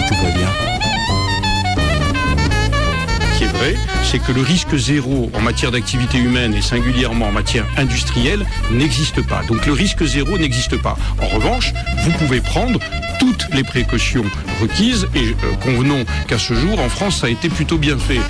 tout va bien. Ce qui est vrai, c'est que le risque zéro en matière d'activité humaine et singulièrement en matière industrielle n'existe pas. Donc le risque zéro n'existe pas. En revanche, vous pouvez prendre toutes les précautions requises et convenons qu'à ce jour, en France, ça a été plutôt bien fait.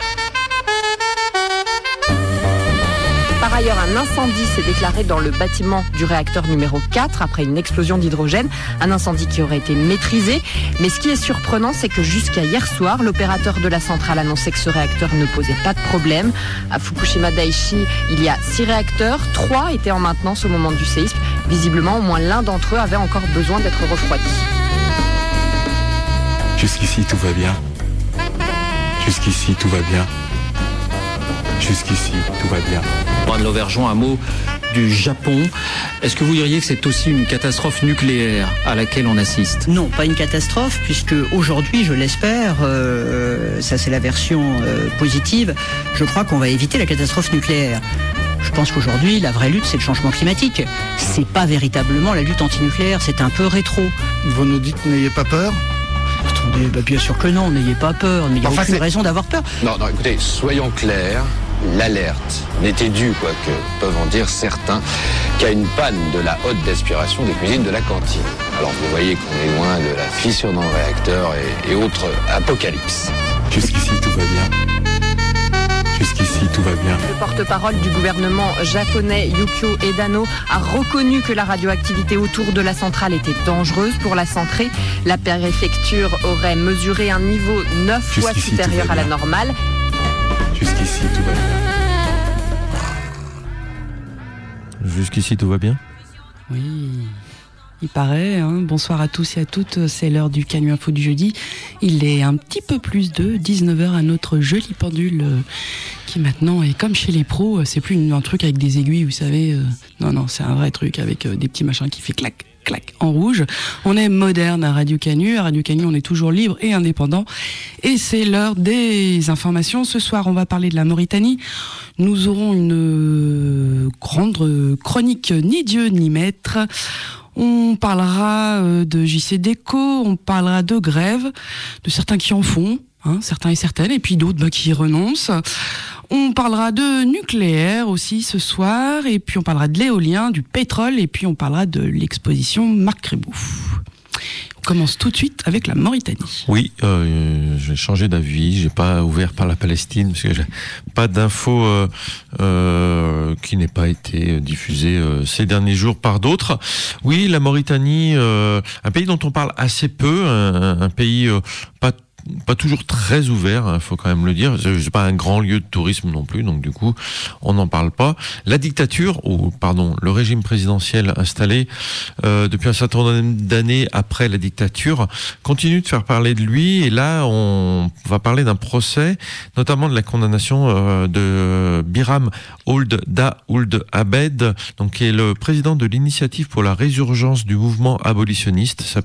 Par ailleurs, un incendie s'est déclaré dans le bâtiment du réacteur numéro 4 après une explosion d'hydrogène. Un incendie qui aurait été maîtrisé. Mais ce qui est surprenant, c'est que jusqu'à hier soir, l'opérateur de la centrale annonçait que ce réacteur ne posait pas de problème. À Fukushima Daiichi, il y a 6 réacteurs. 3 étaient en maintenance au moment du séisme. Visiblement, au moins l'un d'entre eux avait encore besoin d'être refroidi. Jusqu'ici, tout va bien. Jusqu'ici, tout va bien. Jusqu'ici, tout va bien. Anne Lauvergeon, un mot du Japon. Est-ce que vous diriez que c'est aussi une catastrophe nucléaire à laquelle on assiste ? Non, pas une catastrophe, puisque aujourd'hui, je l'espère, ça c'est la version positive, je crois qu'on va éviter la catastrophe nucléaire. Je pense qu'aujourd'hui, la vraie lutte, c'est le changement climatique. C'est pas véritablement la lutte antinucléaire, c'est un peu rétro. Vous nous dites, n'ayez pas peur ? Attendez, bien sûr que non, n'ayez pas peur, mais il n'y a aucune raison d'avoir peur. Non, écoutez, soyons clairs, l'alerte n'était due, quoique peuvent en dire certains, qu'à une panne de la hotte d'aspiration des cuisines de la cantine. Alors vous voyez qu'on est loin de la fissure dans le réacteur et autres apocalypses. Jusqu'ici, tout va bien. Jusqu'ici, tout va bien. Le porte-parole du gouvernement japonais, Yukio Edano, a reconnu que la radioactivité autour de la centrale était dangereuse pour la santé. La préfecture aurait mesuré un niveau 9 fois supérieur à la normale. Jusqu'ici, tout va bien. Jusqu'ici, tout va bien ? Oui, il paraît. Bonsoir à tous et à toutes, c'est l'heure du Canu Info du jeudi. Il est un petit peu plus de 19h à notre jolie pendule qui maintenant est comme chez les pros. C'est plus un truc avec des aiguilles, vous savez. Non, c'est un vrai truc avec des petits machins qui fait clac, clac en rouge. On est moderne à Radio Canu. À Radio Canu, on est toujours libre et indépendant. Et c'est l'heure des informations. Ce soir, on va parler de la Mauritanie. Nous aurons une grande chronique ni Dieu ni maître. On parlera de JC Déco, on parlera de grève, de certains qui en font, certains et certaines, et puis d'autres qui y renoncent. On parlera de nucléaire aussi ce soir, et puis on parlera de l'éolien, du pétrole, et puis on parlera de l'exposition Marc Crébouf. On commence tout de suite avec la Mauritanie. Oui, j'ai changé d'avis, j'ai pas ouvert par la Palestine, parce que j'ai pas d'infos qui n'ait pas été diffusée ces derniers jours par d'autres. Oui, la Mauritanie, un pays dont on parle assez peu, un pays pas toujours très ouvert, faut quand même le dire. C'est pas un grand lieu de tourisme non plus, donc du coup, on n'en parle pas. La dictature, le régime présidentiel installé depuis un certain nombre d'années après la dictature, continue de faire parler de lui. Et là, on va parler d'un procès, notamment de la condamnation de Biram Ould Abed, donc qui est le président de l'initiative pour la résurgence du mouvement abolitionniste. Ça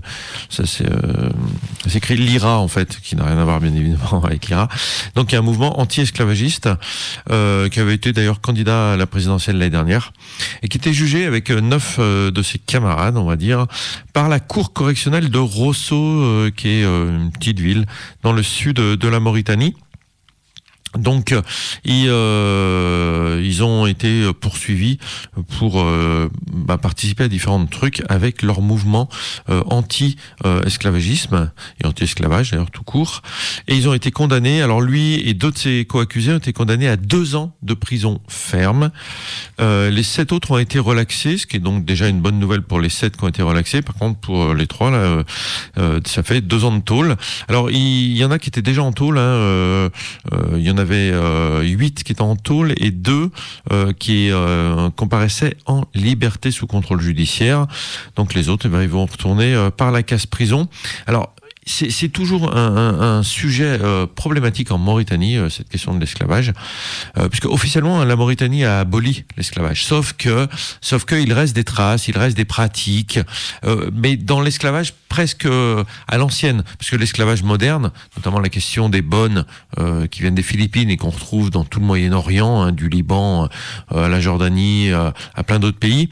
s'écrit l'IRA en fait, qui n'a rien à voir bien évidemment avec l'IRA. Donc il y a un mouvement anti-esclavagiste qui avait été d'ailleurs candidat à la présidentielle l'année dernière et qui était jugé avec 9 de ses camarades, on va dire, par la cour correctionnelle de Rosso, qui est une petite ville dans le sud de la Mauritanie. Donc ils ont été poursuivis pour participer à différents trucs avec leur mouvement anti-esclavagisme et anti-esclavage d'ailleurs tout court, et ils ont été condamnés, alors lui et d'autres de ses co-accusés ont été condamnés à 2 ans de prison ferme. Les 7 autres ont été relaxés, ce qui est donc déjà une bonne nouvelle pour les 7 qui ont été relaxés. Par contre pour les 3 là, ça fait 2 ans de tôle. Alors il y en a qui étaient déjà en tôle, il y en avait 8 qui étaient en tôle et 2 qui comparaissaient en liberté sous contrôle judiciaire. Donc les autres, ils vont retourner par la case prison. Alors c'est toujours un sujet problématique en Mauritanie, cette question de l'esclavage, puisque officiellement la Mauritanie a aboli l'esclavage, sauf que il reste des traces, il reste des pratiques, mais dans l'esclavage presque à l'ancienne, parce que l'esclavage moderne, notamment la question des bonnes qui viennent des Philippines et qu'on retrouve dans tout le Moyen-Orient, hein, du Liban à la Jordanie, à plein d'autres pays,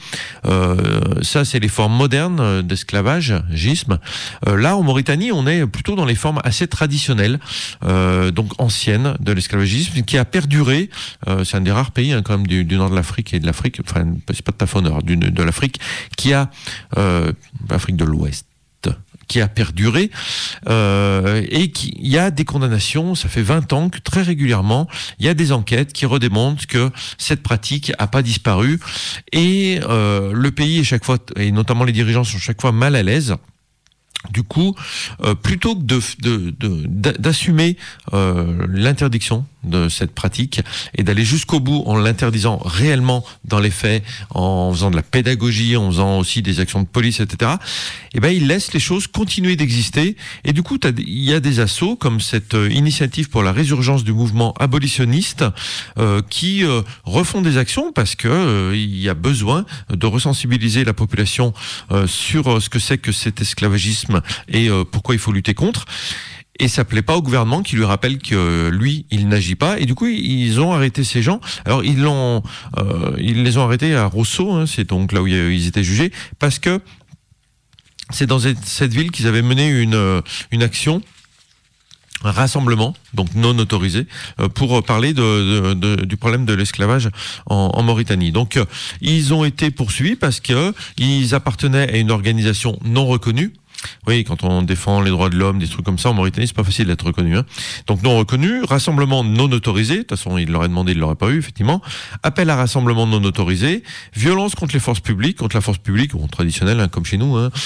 ça c'est les formes modernes d'esclavagisme. Là en Mauritanie, on est plutôt dans les formes assez traditionnelles, donc anciennes de l'esclavagisme, qui a perduré. C'est un des rares pays, hein, quand même, du nord de l'Afrique et de l'Afrique, enfin c'est pas tout à fait au nord, de l'Afrique, qui a Afrique de l'Ouest, qui a perduré, et il y a des condamnations. Ça fait 20 ans que très régulièrement il y a des enquêtes qui redémontrent que cette pratique a pas disparu, et le pays est chaque fois, et notamment les dirigeants sont chaque fois mal à l'aise. Du coup, plutôt que d'assumer l'interdiction de cette pratique et d'aller jusqu'au bout en l'interdisant réellement dans les faits, en faisant de la pédagogie, en faisant aussi des actions de police, etc., eh ben, ils laissent les choses continuer d'exister. Et du coup, il y a des assauts comme cette initiative pour la résurgence du mouvement abolitionniste qui refont des actions parce que il y a besoin de resensibiliser la population sur ce que c'est que cet esclavagisme et pourquoi il faut lutter contre. Et ça plaît pas au gouvernement qui lui rappelle que lui, il n'agit pas. Et du coup, ils ont arrêté ces gens. Alors, ils les ont arrêtés à Rosso, hein, c'est donc là où ils étaient jugés, parce que c'est dans cette ville qu'ils avaient mené une action, un rassemblement, donc non autorisé, pour parler du problème de l'esclavage en Mauritanie. Donc, ils ont été poursuivis parce que ils appartenaient à une organisation non reconnue. Oui, quand on défend les droits de l'homme, des trucs comme ça, en Mauritanie, c'est pas facile d'être reconnu, hein. Donc non reconnu, rassemblement non autorisé, de toute façon, il l'aurait demandé, il l'auraient pas eu, effectivement. Appel à rassemblement non autorisé, violence contre les forces publiques, contre la force publique, bon, traditionnelle, hein, comme chez nous, hein.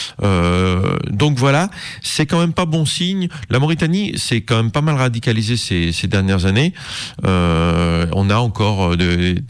Donc voilà, c'est quand même pas bon signe. La Mauritanie, c'est quand même pas mal radicalisé ces dernières années. On a encore des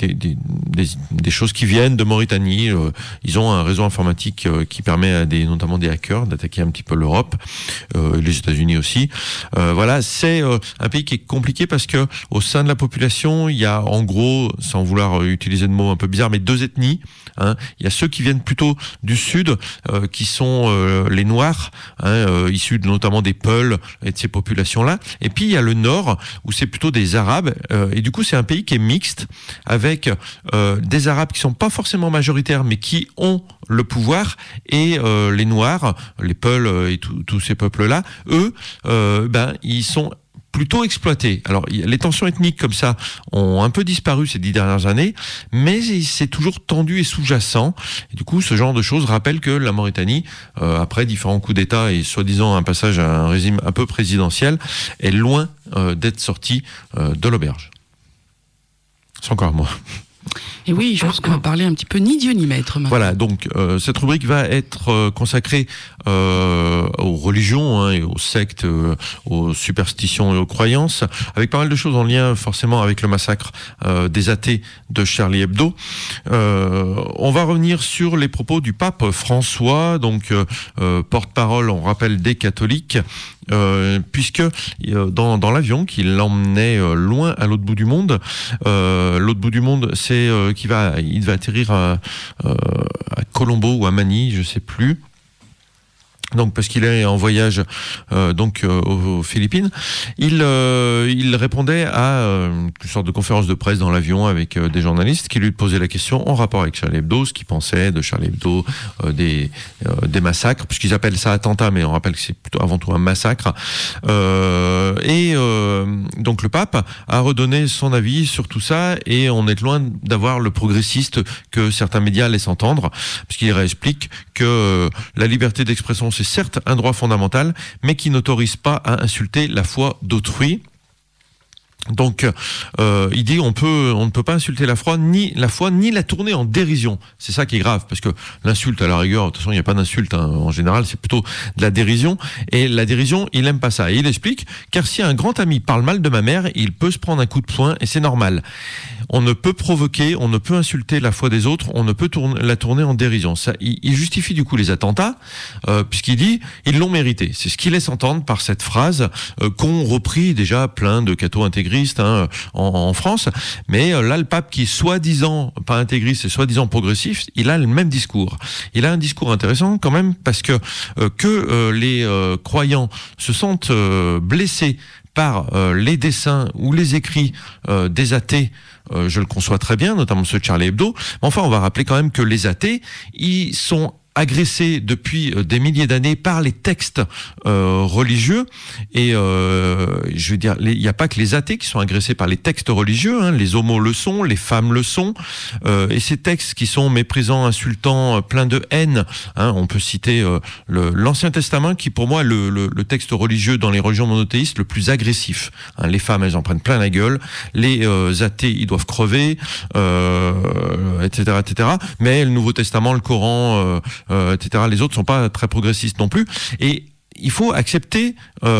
choses qui viennent de Mauritanie. Ils ont un réseau informatique qui permet à notamment des hackers d'attaquer un petit peu l'Europe, les États-Unis aussi. Voilà, c'est un pays qui est compliqué parce que au sein de la population, il y a en gros, sans vouloir utiliser de mots un peu bizarres, mais deux ethnies. Hein. Il y a ceux qui viennent plutôt du sud, qui sont les Noirs, hein, issus notamment des Peuls et de ces populations-là. Et puis il y a le nord où c'est plutôt des Arabes. Et du coup, c'est un pays qui est mixte avec des Arabes qui sont pas forcément majoritaires, mais qui ont le pouvoir, et les Noirs, les Peuls et tous ces peuples-là, eux, ils sont plutôt exploités. Alors, les tensions ethniques comme ça ont un peu disparu ces 10 dernières années, mais c'est toujours tendu et sous-jacent. Et du coup, ce genre de choses rappelle que la Mauritanie, après différents coups d'État et soi-disant un passage à un régime un peu présidentiel, est loin d'être sortie de l'auberge. C'est encore moi. Et oui, je pense qu'on va parler un petit peu ni Dieu ni maître maintenant. Voilà, donc cette rubrique va être consacrée aux religions, hein, et aux sectes, aux superstitions et aux croyances, avec pas mal de choses en lien forcément avec le massacre des athées de Charlie Hebdo. On va revenir sur les propos du pape François, donc porte-parole, on rappelle, des catholiques, puisque dans l'avion qui l'emmenait loin à l'autre bout du monde, c'est il va atterrir à Colombo ou à Manille, je sais plus. Donc parce qu'il est en voyage aux Philippines, il répondait à une sorte de conférence de presse dans l'avion avec des journalistes qui lui posaient la question en rapport avec Charlie Hebdo, ce qu'il pensait de Charlie Hebdo, des massacres, puisqu'ils appellent ça attentat, mais on rappelle que c'est plutôt avant tout un massacre. Donc le pape a redonné son avis sur tout ça, et on est loin d'avoir le progressiste que certains médias laissent entendre, puisqu'il réexplique que la liberté d'expression, c'est certes un droit fondamental, mais qui n'autorise pas à insulter la foi d'autrui. Donc, il dit on ne peut pas insulter la foi, ni la tourner en dérision. C'est ça qui est grave, parce que l'insulte, à la rigueur, de toute façon, il n'y a pas d'insulte, hein, en général, c'est plutôt de la dérision. Et la dérision, il aime pas ça. Et il explique, car si un grand ami parle mal de ma mère, il peut se prendre un coup de poing, et c'est normal. on ne peut provoquer, on ne peut insulter la foi des autres, on ne peut la tourner en dérision. Ça, il justifie du coup les attentats, puisqu'il dit ils l'ont mérité. C'est ce qu'il laisse entendre par cette phrase qu'ont repris déjà plein de cathos intégristes en France. Mais là, le pape qui est soi-disant pas intégriste et soi-disant progressif, il a le même discours. Il a un discours intéressant quand même parce que les croyants se sentent blessés par les dessins ou les écrits des athées, je le conçois très bien, notamment ceux de Charlie Hebdo. Mais enfin, on va rappeler quand même que les athées, ils sont agressés depuis des milliers d'années par les textes religieux et je veux dire, il n'y a pas que les athées qui sont agressés par les textes religieux, hein, les homos le sont, les femmes le sont, et ces textes qui sont méprisants, insultants, pleins de haine, hein, on peut citer l'Ancien Testament qui pour moi est le texte religieux dans les religions monothéistes le plus agressif, hein, les femmes elles en prennent plein la gueule, les athées ils doivent crever, etc., mais le Nouveau Testament, le Coran, etc. Les autres sont pas très progressistes non plus. Et il faut accepter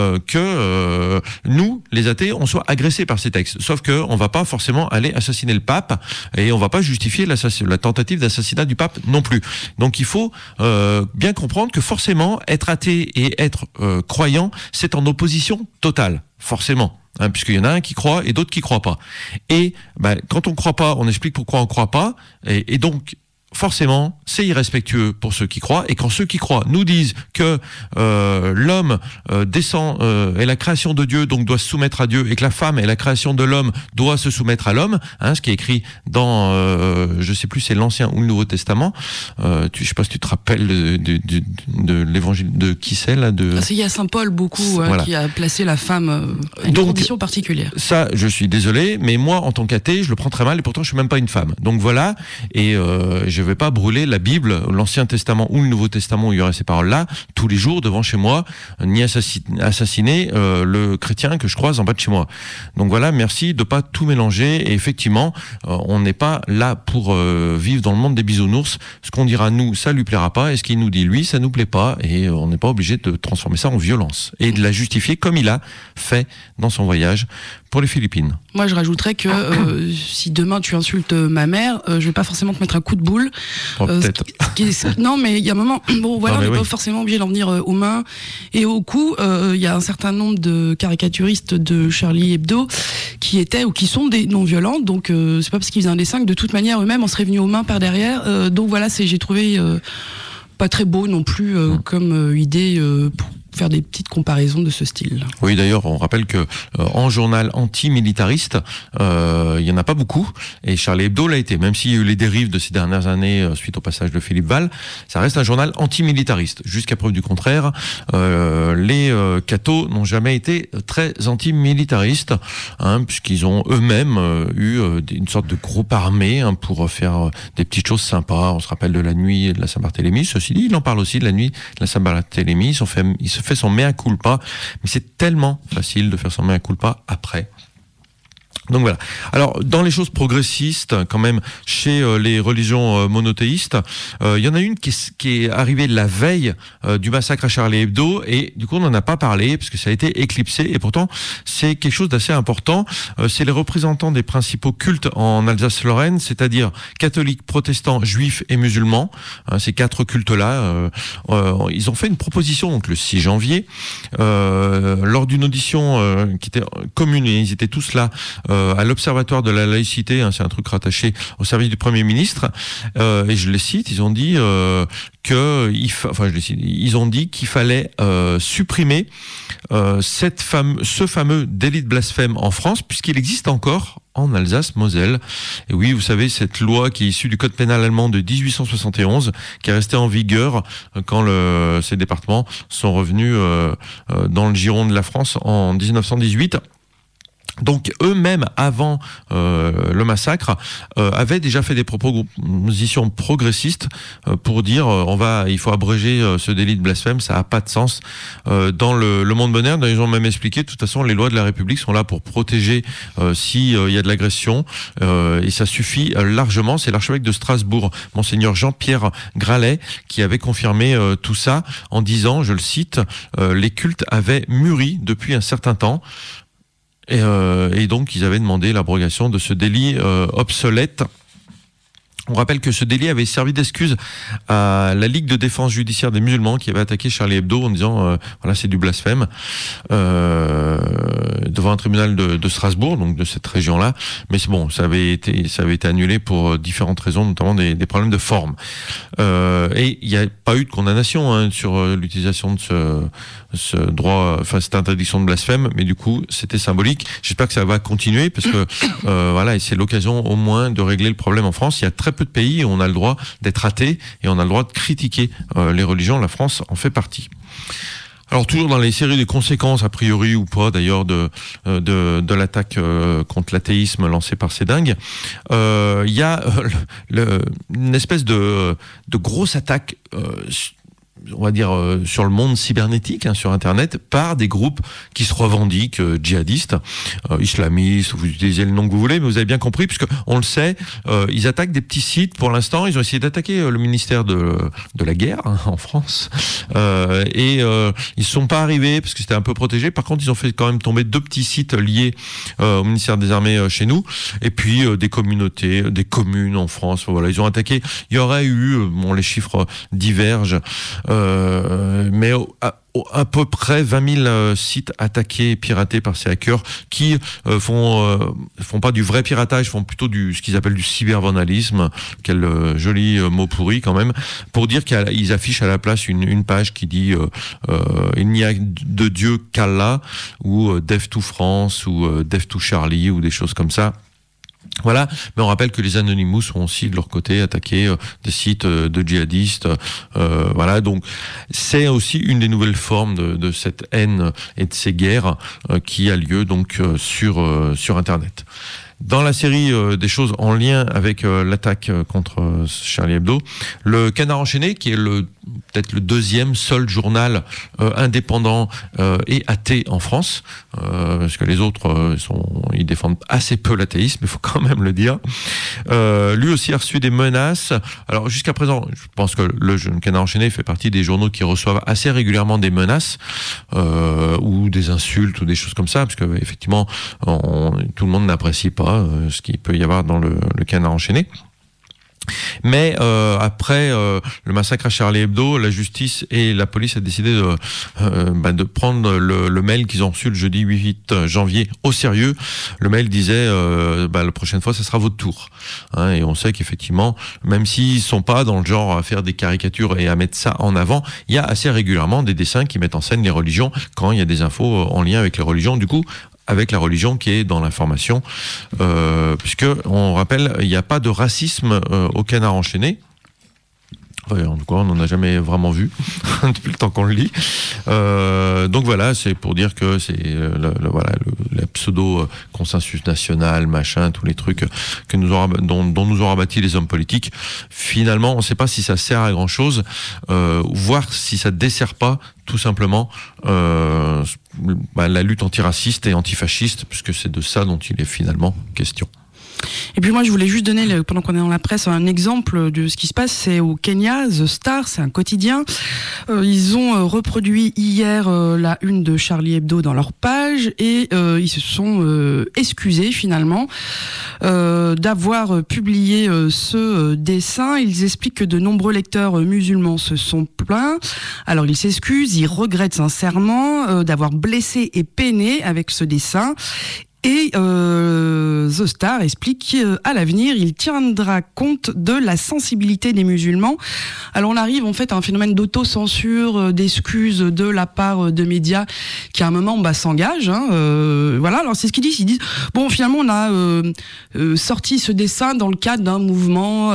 que nous, les athées, on soit agressés par ces textes. Sauf que on va pas forcément aller assassiner le pape et on va pas justifier la tentative d'assassinat du pape non plus. Donc il faut bien comprendre que forcément être athée et être croyant, c'est en opposition totale, forcément. Hein, puisqu'il y en a un qui croit et d'autres qui croient pas. Et quand on croit pas, on explique pourquoi on croit pas, et donc forcément, c'est irrespectueux pour ceux qui croient, et quand ceux qui croient nous disent que l'homme descend est la création de Dieu, donc doit se soumettre à Dieu, et que la femme est la création de l'homme, doit se soumettre à l'homme, hein, ce qui est écrit dans, je sais plus, c'est l'Ancien ou le Nouveau Testament. Je sais pas si tu te rappelles de l'évangile de qui c'est là de. Il y a Saint Paul beaucoup voilà. Qui a placé la femme à une condition particulière. Ça, je suis désolé, mais moi, en tant qu'athée, je le prends très mal, et pourtant, je suis même pas une femme. Donc voilà, et je vais pas brûler la Bible, l'Ancien Testament ou le Nouveau Testament où il y aurait ces paroles-là, tous les jours devant chez moi, ni assassiner le chrétien que je croise en bas de chez moi. Donc voilà, merci de pas tout mélanger. Et effectivement, on n'est pas là pour vivre dans le monde des bisounours. Ce qu'on dira nous, ça lui plaira pas, et ce qu'il nous dit lui, ça nous plaît pas, et on n'est pas obligé de transformer ça en violence et de la justifier comme il a fait dans son voyage pour les Philippines. Moi, je rajouterais que si demain tu insultes ma mère, je vais pas forcément te mettre un coup de boule. Peut-être. Non, mais il y a un moment, bon, voilà, on n'est pas forcément obligé d'en venir aux mains et au cou. Il y a un certain nombre de caricaturistes de Charlie Hebdo qui étaient ou qui sont des non-violents. Donc, c'est pas parce qu'ils faisaient un dessin que de toute manière eux-mêmes on serait venus aux mains par derrière. Donc voilà, j'ai trouvé pas très beau non plus comme idée pour faire des petites comparaisons de ce style. Oui, d'ailleurs, on rappelle que en journal anti-militariste, il y en a pas beaucoup, et Charlie Hebdo l'a été, même s'il y a eu les dérives de ces dernières années suite au passage de Philippe Val, ça reste un journal anti-militariste. Jusqu'à preuve du contraire, les cathos n'ont jamais été très anti-militaristes, hein, puisqu'ils ont eux-mêmes eu une sorte de groupe armé pour faire des petites choses sympas. On se rappelle de la nuit de la Saint-Barthélemy. Ceci dit, il en parle aussi de la nuit de la Saint-Barthélemy. Il se fait son mea culpa, mais c'est tellement facile de faire son mea culpa après. Donc voilà. Alors, dans les choses progressistes, quand même, chez les religions monothéistes, il y en a une qui est arrivée la veille du massacre à Charlie Hebdo, et du coup, on n'en a pas parlé, parce que ça a été éclipsé, et pourtant, c'est quelque chose d'assez important. C'est les représentants des principaux cultes en Alsace-Lorraine, c'est-à-dire catholiques, protestants, juifs et musulmans. Ces quatre cultes-là, ils ont fait une proposition, donc le 6 janvier, lors d'une audition qui était commune, et ils étaétaient tous là, à l'Observatoire de la laïcité, hein, c'est un truc rattaché au service du Premier ministre, et je les cite, ils ont dit ils ont dit qu'il fallait supprimer ce fameux délit de blasphème en France, puisqu'il existe encore en Alsace-Moselle. Et oui, vous savez, cette loi qui est issue du code pénal allemand de 1871, qui est restée en vigueur quand ces départements sont revenus dans le giron de la France en 1918. Donc eux-mêmes, avant le massacre, avaient déjà fait des propositions progressistes pour dire il faut abréger ce délit de blasphème, ça n'a pas de sens. Dans le monde moderne, ils ont même expliqué, de toute façon, les lois de la République sont là pour protéger s'il y a de l'agression, et ça suffit largement. C'est l'archevêque de Strasbourg, monseigneur Jean-Pierre Gralet, qui avait confirmé tout ça en disant, je le cite, les cultes avaient mûri depuis un certain temps. Et donc, ils avaient demandé l'abrogation de ce délit obsolète. On rappelle que ce délit avait servi d'excuse à la Ligue de défense judiciaire des musulmans qui avait attaqué Charlie Hebdo en disant voilà, c'est du blasphème devant un tribunal de Strasbourg, donc de cette région-là. Mais c'est bon, ça avait été annulé pour différentes raisons, notamment des problèmes de forme. Et il n'y a pas eu de condamnation sur l'utilisation de ce droit, enfin cette interdiction de blasphème, mais du coup c'était symbolique. J'espère que ça va continuer parce que voilà, et c'est l'occasion au moins de régler le problème en France. Il y a très peu de pays où on a le droit d'être athée et on a le droit de critiquer les religions. La France en fait partie. Alors toujours dans les séries des conséquences, a priori ou pas d'ailleurs, de l'attaque contre l'athéisme lancée par ces dingues, il y a une espèce de grosse attaque on va dire sur le monde cybernétique, sur Internet, par des groupes qui se revendiquent djihadistes, islamistes, vous utilisez le nom que vous voulez, mais vous avez bien compris, puisque on le sait, ils attaquent des petits sites. Pour l'instant, ils ont essayé d'attaquer le ministère de la guerre en France, et ils sont pas arrivés parce que c'était un peu protégé. Par contre, ils ont fait quand même tomber 2 petits sites liés au ministère des Armées chez nous, et puis des communautés, des communes en France. Voilà, ils ont attaqué. Il y aurait eu, bon, les chiffres divergent. Mais à peu près 20 000 sites attaqués et piratés par ces hackers qui font pas du vrai piratage, font plutôt ce qu'ils appellent du cybervandalisme. Quel joli mot pourri quand même, pour dire qu'ils affichent à la place une page qui dit il n'y a de Dieu qu'Allah, ou Dev to France, ou Dev to Charlie, ou des choses comme ça. Voilà, mais on rappelle que les Anonymous ont aussi de leur côté attaqué des sites de djihadistes. Voilà, donc c'est aussi une des nouvelles formes de cette haine et de ces guerres qui a lieu donc sur Internet. Dans la série des choses en lien avec l'attaque contre Charlie Hebdo, le Canard enchaîné, qui est peut-être le deuxième seul journal indépendant et athée en France, parce que les autres ils défendent assez peu l'athéisme, il faut quand même le dire. Lui aussi a reçu des menaces. Alors jusqu'à présent, je pense que le Canard enchaîné fait partie des journaux qui reçoivent assez régulièrement des menaces ou des insultes ou des choses comme ça, parce que effectivement tout le monde n'apprécie pas ce qu'il peut y avoir dans le Canard enchaîné. Mais après le massacre à Charlie Hebdo, la justice et la police a décidé de prendre le mail qu'ils ont reçu le jeudi 8 janvier au sérieux. Le mail disait la prochaine fois, ça sera votre tour. Et on sait qu'effectivement, même s'ils sont pas dans le genre à faire des caricatures et à mettre ça en avant, il y a assez régulièrement des dessins qui mettent en scène les religions quand il y a des infos en lien avec les religions. Du coup, avec la religion qui est dans l'information, puisque on rappelle, il n'y a pas de racisme au Canard enchaîné. En tout cas, on n'en a jamais vraiment vu depuis le temps qu'on le lit. Donc voilà, c'est pour dire que c'est la pseudo consensus national, machin, tous les trucs dont nous ont rabattis les hommes politiques. Finalement, on ne sait pas si ça sert à grand chose, voire si ça dessert pas tout simplement la lutte antiraciste et antifasciste, puisque c'est de ça dont il est finalement question. Et puis moi je voulais juste donner, pendant qu'on est dans la presse, un exemple de ce qui se passe. C'est au Kenya, The Star, c'est un quotidien. Ils ont reproduit hier la une de Charlie Hebdo dans leur page, et ils se sont excusés finalement d'avoir publié ce dessin. Ils expliquent que de nombreux lecteurs musulmans se sont plaints. Alors ils s'excusent, ils regrettent sincèrement d'avoir blessé et peiné avec ce dessin. Et The Star explique qu'à l'avenir, il tiendra compte de la sensibilité des musulmans. Alors on arrive en fait à un phénomène d'autocensure, d'excuses de la part de médias qui à un moment s'engagent. Voilà, alors c'est ce qu'ils disent. Ils disent, bon finalement on a sorti ce dessin dans le cadre d'un mouvement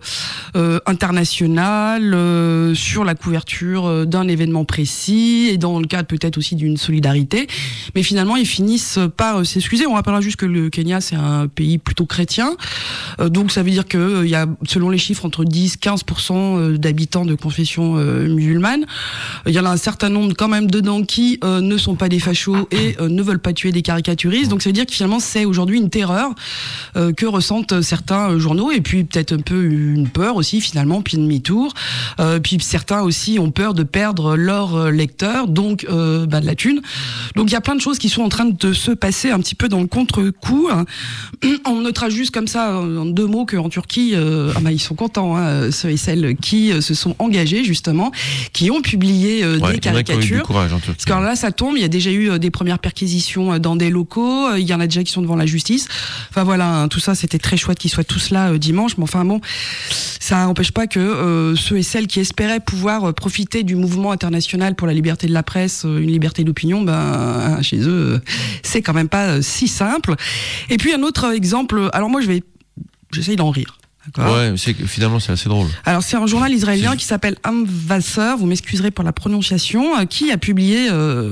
international sur la couverture d'un événement précis et dans le cadre peut-être aussi d'une solidarité. Mais finalement ils finissent par s'excuser. On rappellera juste que le Kenya, c'est un pays plutôt chrétien. Donc, ça veut dire qu'il y a, selon les chiffres, entre 10-15% d'habitants de confession musulmane. Il y en a un certain nombre, quand même, dedans qui ne sont pas des fachos et ne veulent pas tuer des caricaturistes. Donc, ça veut dire que finalement, c'est aujourd'hui une terreur que ressentent certains journaux. Et puis, peut-être un peu une peur aussi, finalement, puis demi-tour. Puis, certains aussi ont peur de perdre leurs lecteurs, donc de la thune. Donc, il y a plein de choses qui sont en train de se passer un petit peu peu dans le contre-coup. On notera juste comme ça, en 2 mots, qu'en Turquie, ils sont contents, ceux et celles qui se sont engagés, justement, qui ont publié des caricatures. Du courage en Turquie. Parce que là, ça tombe, il y a déjà eu des premières perquisitions dans des locaux, il y en a déjà qui sont devant la justice. Enfin voilà, tout ça, c'était très chouette qu'ils soient tous là dimanche, mais enfin bon, ça n'empêche pas que ceux et celles qui espéraient pouvoir profiter du mouvement international pour la liberté de la presse, une liberté d'opinion, chez eux, c'est quand même pas si simple. Et puis un autre exemple, alors moi j'essaye d'en rire. D'accord. Ouais, finalement c'est assez drôle. Alors c'est un journal israélien qui s'appelle Am-Wasser, vous m'excuserez pour la prononciation, qui a publié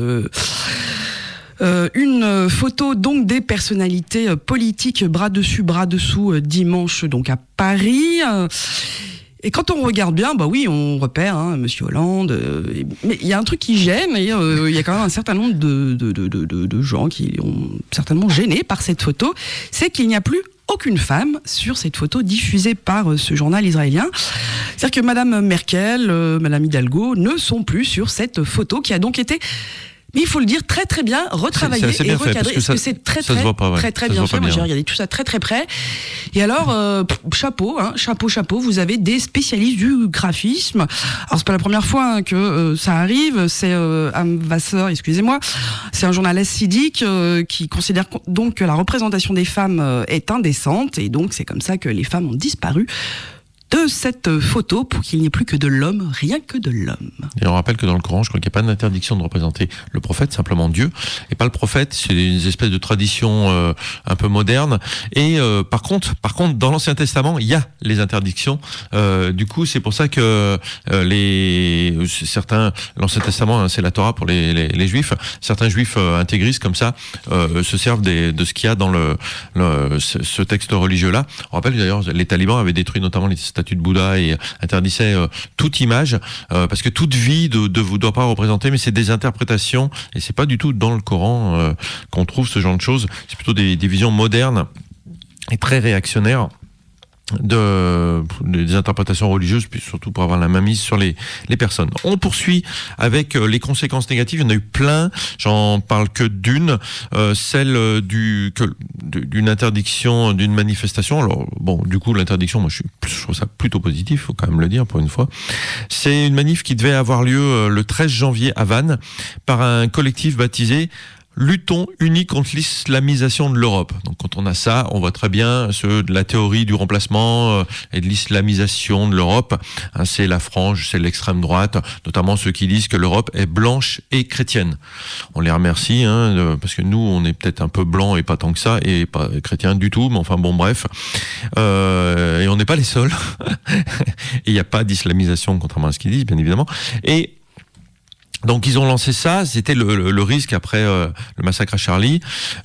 une photo donc des personnalités politiques bras dessus bras dessous dimanche donc à Paris. Et quand on regarde bien, oui, on repère Monsieur Hollande. Mais il y a un truc qui gêne, et il y a quand même un certain nombre de gens qui ont certainement gêné par cette photo. C'est qu'il n'y a plus aucune femme sur cette photo diffusée par ce journal israélien. C'est-à-dire que Madame Merkel, Madame Hidalgo ne sont plus sur cette photo qui a donc été... Mais il faut le dire très très bien retravaillé et recadré, parce que c'est très bien fait. Moi j'ai regardé tout ça très très près. Et alors chapeau, chapeau. Vous avez des spécialistes du graphisme. Alors c'est pas la première fois que ça arrive. C'est Am-Wasser, excusez-moi. C'est un journal assidique qui considère donc que la représentation des femmes est indécente, et donc c'est comme ça que les femmes ont disparu de cette photo pour qu'il n'y ait plus que de l'homme, rien que de l'homme. Et on rappelle que dans le Coran, je crois qu'il n'y a pas d'interdiction de représenter le prophète, simplement Dieu, et pas le prophète. C'est une espèce de tradition un peu moderne. Et par contre, dans l'Ancien Testament, il y a les interdictions. Du coup, c'est pour ça que l'Ancien Testament, c'est la Torah pour les Juifs. Certains Juifs intégristes comme ça se servent de ce qu'il y a dans ce texte religieux-là. On rappelle que d'ailleurs, les talibans avaient détruit notamment les statues de Bouddha et interdisait toute image parce que toute vie ne doit pas représenter, mais c'est des interprétations et c'est pas du tout dans le Coran qu'on trouve ce genre de choses. C'est plutôt des visions modernes et très réactionnaires des interprétations religieuses, puis surtout pour avoir la mainmise sur les personnes. On poursuit avec les conséquences négatives. Il y en a eu plein. J'en parle que d'une, celle d'une interdiction d'une manifestation. Alors bon, du coup l'interdiction, moi je trouve ça plutôt positif, faut quand même le dire pour une fois. C'est une manif qui devait avoir lieu le 13 janvier à Vannes par un collectif baptisé Luttons unis contre l'islamisation de l'Europe. Donc quand on a ça, on voit très bien de la théorie du remplacement et de l'islamisation de l'Europe. C'est la frange, c'est l'extrême droite, notamment ceux qui disent que l'Europe est blanche et chrétienne. On les remercie, parce que nous, on est peut-être un peu blanc et pas tant que ça, et pas chrétien du tout, mais enfin bon, bref. Et on n'est pas les seuls. Et il n'y a pas d'islamisation, contrairement à ce qu'ils disent, bien évidemment. Et donc ils ont lancé ça, c'était le risque après le massacre à Charlie.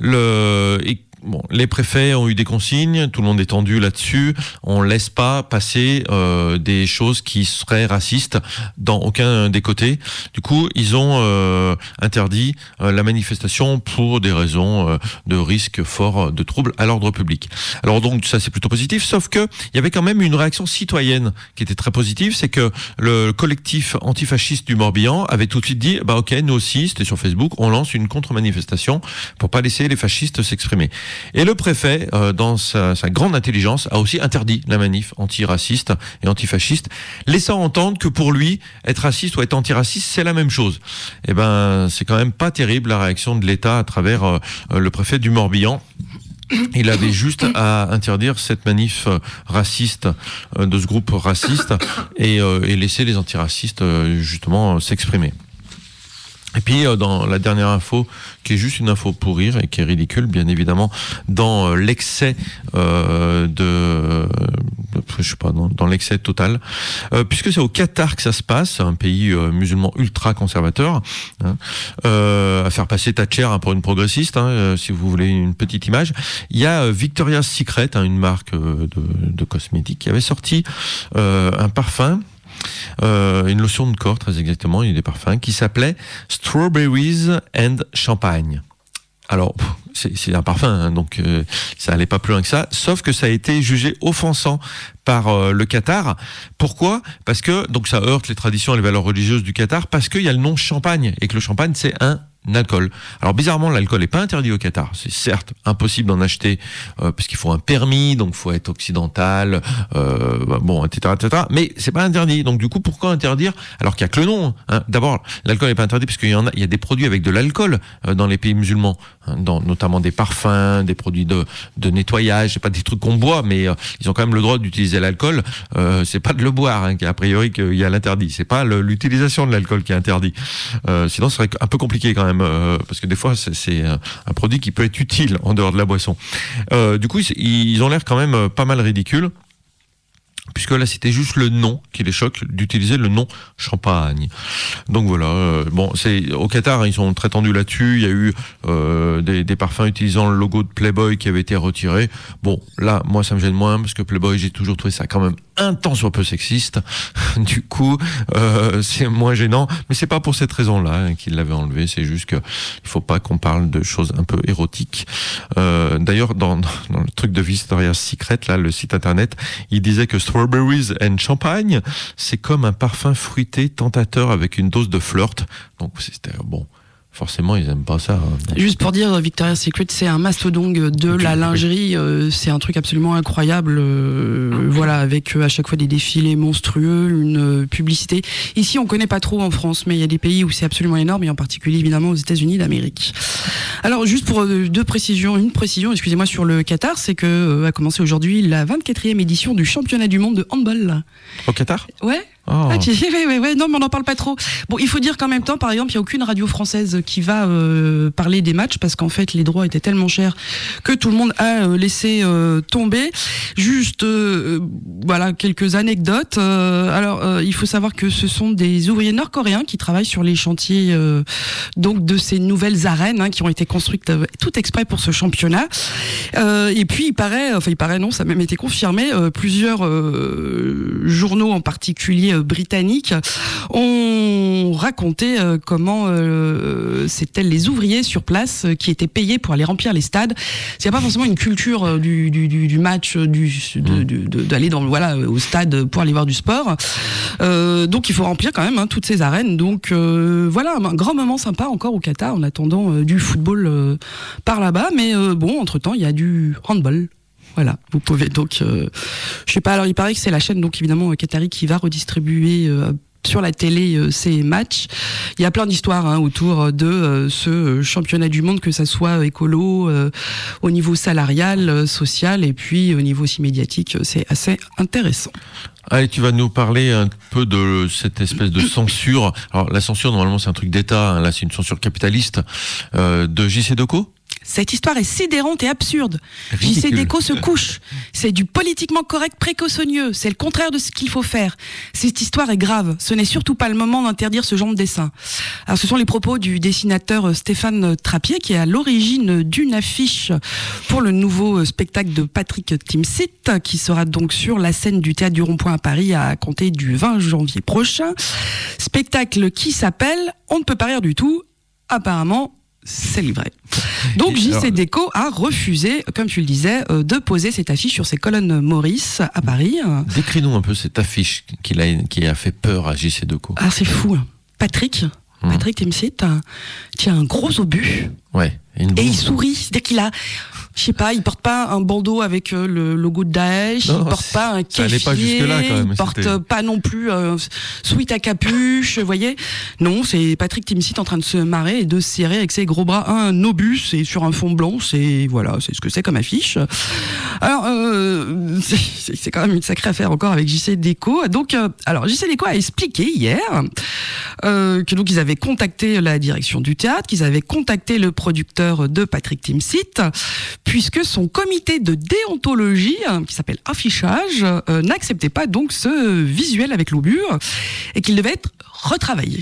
Les préfets ont eu des consignes, tout le monde est tendu là-dessus. On laisse pas passer des choses qui seraient racistes dans aucun des côtés. Du coup, ils ont interdit la manifestation pour des raisons de risque fort de troubles à l'ordre public. Alors donc ça c'est plutôt positif, sauf que il y avait quand même une réaction citoyenne qui était très positive, c'est que le collectif antifasciste du Morbihan avait tout de suite dit ok, nous aussi, c'était sur Facebook, on lance une contre-manifestation pour pas laisser les fascistes s'exprimer. Et le préfet, dans sa grande intelligence, a aussi interdit la manif antiraciste et antifasciste, laissant entendre que pour lui, être raciste ou être antiraciste, c'est la même chose. Eh ben, c'est quand même pas terrible la réaction de l'État à travers le préfet du Morbihan. Il avait juste à interdire cette manif raciste de ce groupe raciste et laisser les antiracistes justement s'exprimer. Et puis dans la dernière info, qui est juste une info pour rire et qui est ridicule, bien évidemment, dans l'excès dans l'excès total, puisque c'est au Qatar que ça se passe, un pays musulman ultra conservateur, à faire passer Thatcher pour une progressiste, si vous voulez une petite image. Il y a Victoria's Secret, une marque de cosmétiques, qui avait sorti un parfum. Une lotion de corps, très exactement, il y a des parfums qui s'appelait Strawberries and Champagne. Alors, c'est un parfum, donc ça allait pas plus loin que ça, sauf que ça a été jugé offensant par le Qatar. Pourquoi ? Parce que donc ça heurte les traditions et les valeurs religieuses du Qatar, parce qu'il y a le nom champagne, et que le champagne c'est un alcool. Alors bizarrement, l'alcool n'est pas interdit au Qatar. C'est certes impossible d'en acheter parce qu'il faut un permis, donc il faut être occidental, etc. Mais c'est pas interdit. Donc du coup, pourquoi interdire alors qu'il y a que le nom, hein. D'abord, l'alcool n'est pas interdit parce qu'il y a des produits avec de l'alcool dans les pays musulmans, hein, notamment des parfums, des produits de nettoyage. C'est pas des trucs qu'on boit, mais ils ont quand même le droit d'utiliser l'alcool. C'est pas de le boire, hein, a priori qu'il y a l'interdit. C'est pas l'utilisation de l'alcool qui est interdit. Sinon, ce serait un peu compliqué quand même. Parce que des fois c'est un produit qui peut être utile en dehors de la boisson. Du coup ils ont l'air quand même pas mal ridicules, puisque là c'était juste le nom qui les choque, d'utiliser le nom champagne. Donc voilà, c'est au Qatar, ils sont très tendus là-dessus. Il y a eu des parfums utilisant le logo de Playboy qui avait été retiré. Bon, là moi ça me gêne moins, parce que Playboy, j'ai toujours trouvé ça quand même un tant soit peu sexiste. Du coup c'est moins gênant, mais c'est pas pour cette raison-là qu'ils l'avaient enlevé. C'est juste que il faut pas qu'on parle de choses un peu érotiques. D'ailleurs dans le truc de Victoria's Secret, là, le site internet, il disait que Strawberries and Champagne, c'est comme un parfum fruité tentateur avec une dose de flirt. Donc c'était bon. Forcément, ils aiment pas ça. Hein. Juste pour dire, Victoria's Secret, c'est un mastodonte de la lingerie. C'est un truc absolument incroyable. Voilà, avec à chaque fois des défilés monstrueux, une publicité. Ici, on connaît pas trop en France, mais il y a des pays où c'est absolument énorme, et en particulier évidemment aux États-Unis d'Amérique. Alors, juste pour une précision, excusez-moi, sur le Qatar, c'est que a commencé aujourd'hui la 24e édition du championnat du monde de handball. Au Qatar ? Ouais. Oh. Ah, ouais, non, mais on n'en parle pas trop. Bon, il faut dire qu'en même temps, par exemple, il n'y a aucune radio française qui va parler des matchs, parce qu'en fait, les droits étaient tellement chers que tout le monde a laissé tomber. Juste, voilà, quelques anecdotes. Alors, il faut savoir que ce sont des ouvriers nord-coréens qui travaillent sur les chantiers donc de ces nouvelles arènes, hein, qui ont été construites tout exprès pour ce championnat. Et puis, il paraît non, ça a même été confirmé, plusieurs journaux en particulier britanniques ont raconté comment c'était les ouvriers sur place qui étaient payés pour aller remplir les stades. Il n'y a pas forcément une culture du match, d'aller au stade pour aller voir du sport. Donc il faut remplir quand même toutes ces arènes. Donc voilà, un grand moment sympa encore au Qatar en attendant du football par là-bas. Mais bon, entre-temps, il y a du handball. Voilà, vous pouvez donc, je sais pas, alors il paraît que c'est la chaîne donc évidemment qatari qui va redistribuer sur la télé ces matchs. Il y a plein d'histoires autour de ce championnat du monde, que ça soit écolo, au niveau salarial, social, et puis au niveau aussi médiatique, c'est assez intéressant. Allez, tu vas nous parler un peu de cette espèce de censure. Alors la censure, normalement c'est un truc d'État, hein. Là c'est une censure capitaliste de JC Decaux. Cette histoire est sidérante et absurde. JC Decaux se couche. C'est du politiquement correct précautionneux. C'est le contraire de ce qu'il faut faire. Cette histoire est grave. Ce n'est surtout pas le moment d'interdire ce genre de dessin. Alors, ce sont les propos du dessinateur Stéphane Trappier, qui est à l'origine d'une affiche pour le nouveau spectacle de Patrick Timsit, qui sera donc sur la scène du Théâtre du Rond-Point à Paris à compter du 20 janvier prochain. Spectacle qui s'appelle « On ne peut pas rire du tout ». Apparemment, c'est livré. Donc JC Decaux a refusé, comme tu le disais, de poser cette affiche sur ses colonnes Maurice à Paris. Décris-nous un peu cette affiche qui a fait peur à JC Decaux. Ah, c'est fou. Patrick Timsit, qui a un gros obus. Ouais. Et il sourit. C'est-à-dire qu'il a, je sais pas, il porte pas un bandeau avec le logo de Daesh, il porte pas un kéfier, pas jusque-là, quand même, il porte pas non plus un sweat à capuche, vous voyez. Non, c'est Patrick Timsit en train de se marrer et de serrer avec ses gros bras un obus, et sur un fond blanc, c'est ce que c'est comme affiche. Alors, c'est quand même une sacrée affaire encore avec JC Decaux. Donc, alors JC Decaux a expliqué hier que donc ils avaient contacté la direction du théâtre, qu'ils avaient contacté le producteur de Patrick Timsit, puisque son comité de déontologie, qui s'appelle Affichage, n'acceptait pas donc ce visuel avec l'obus et qu'il devait être retravaillé.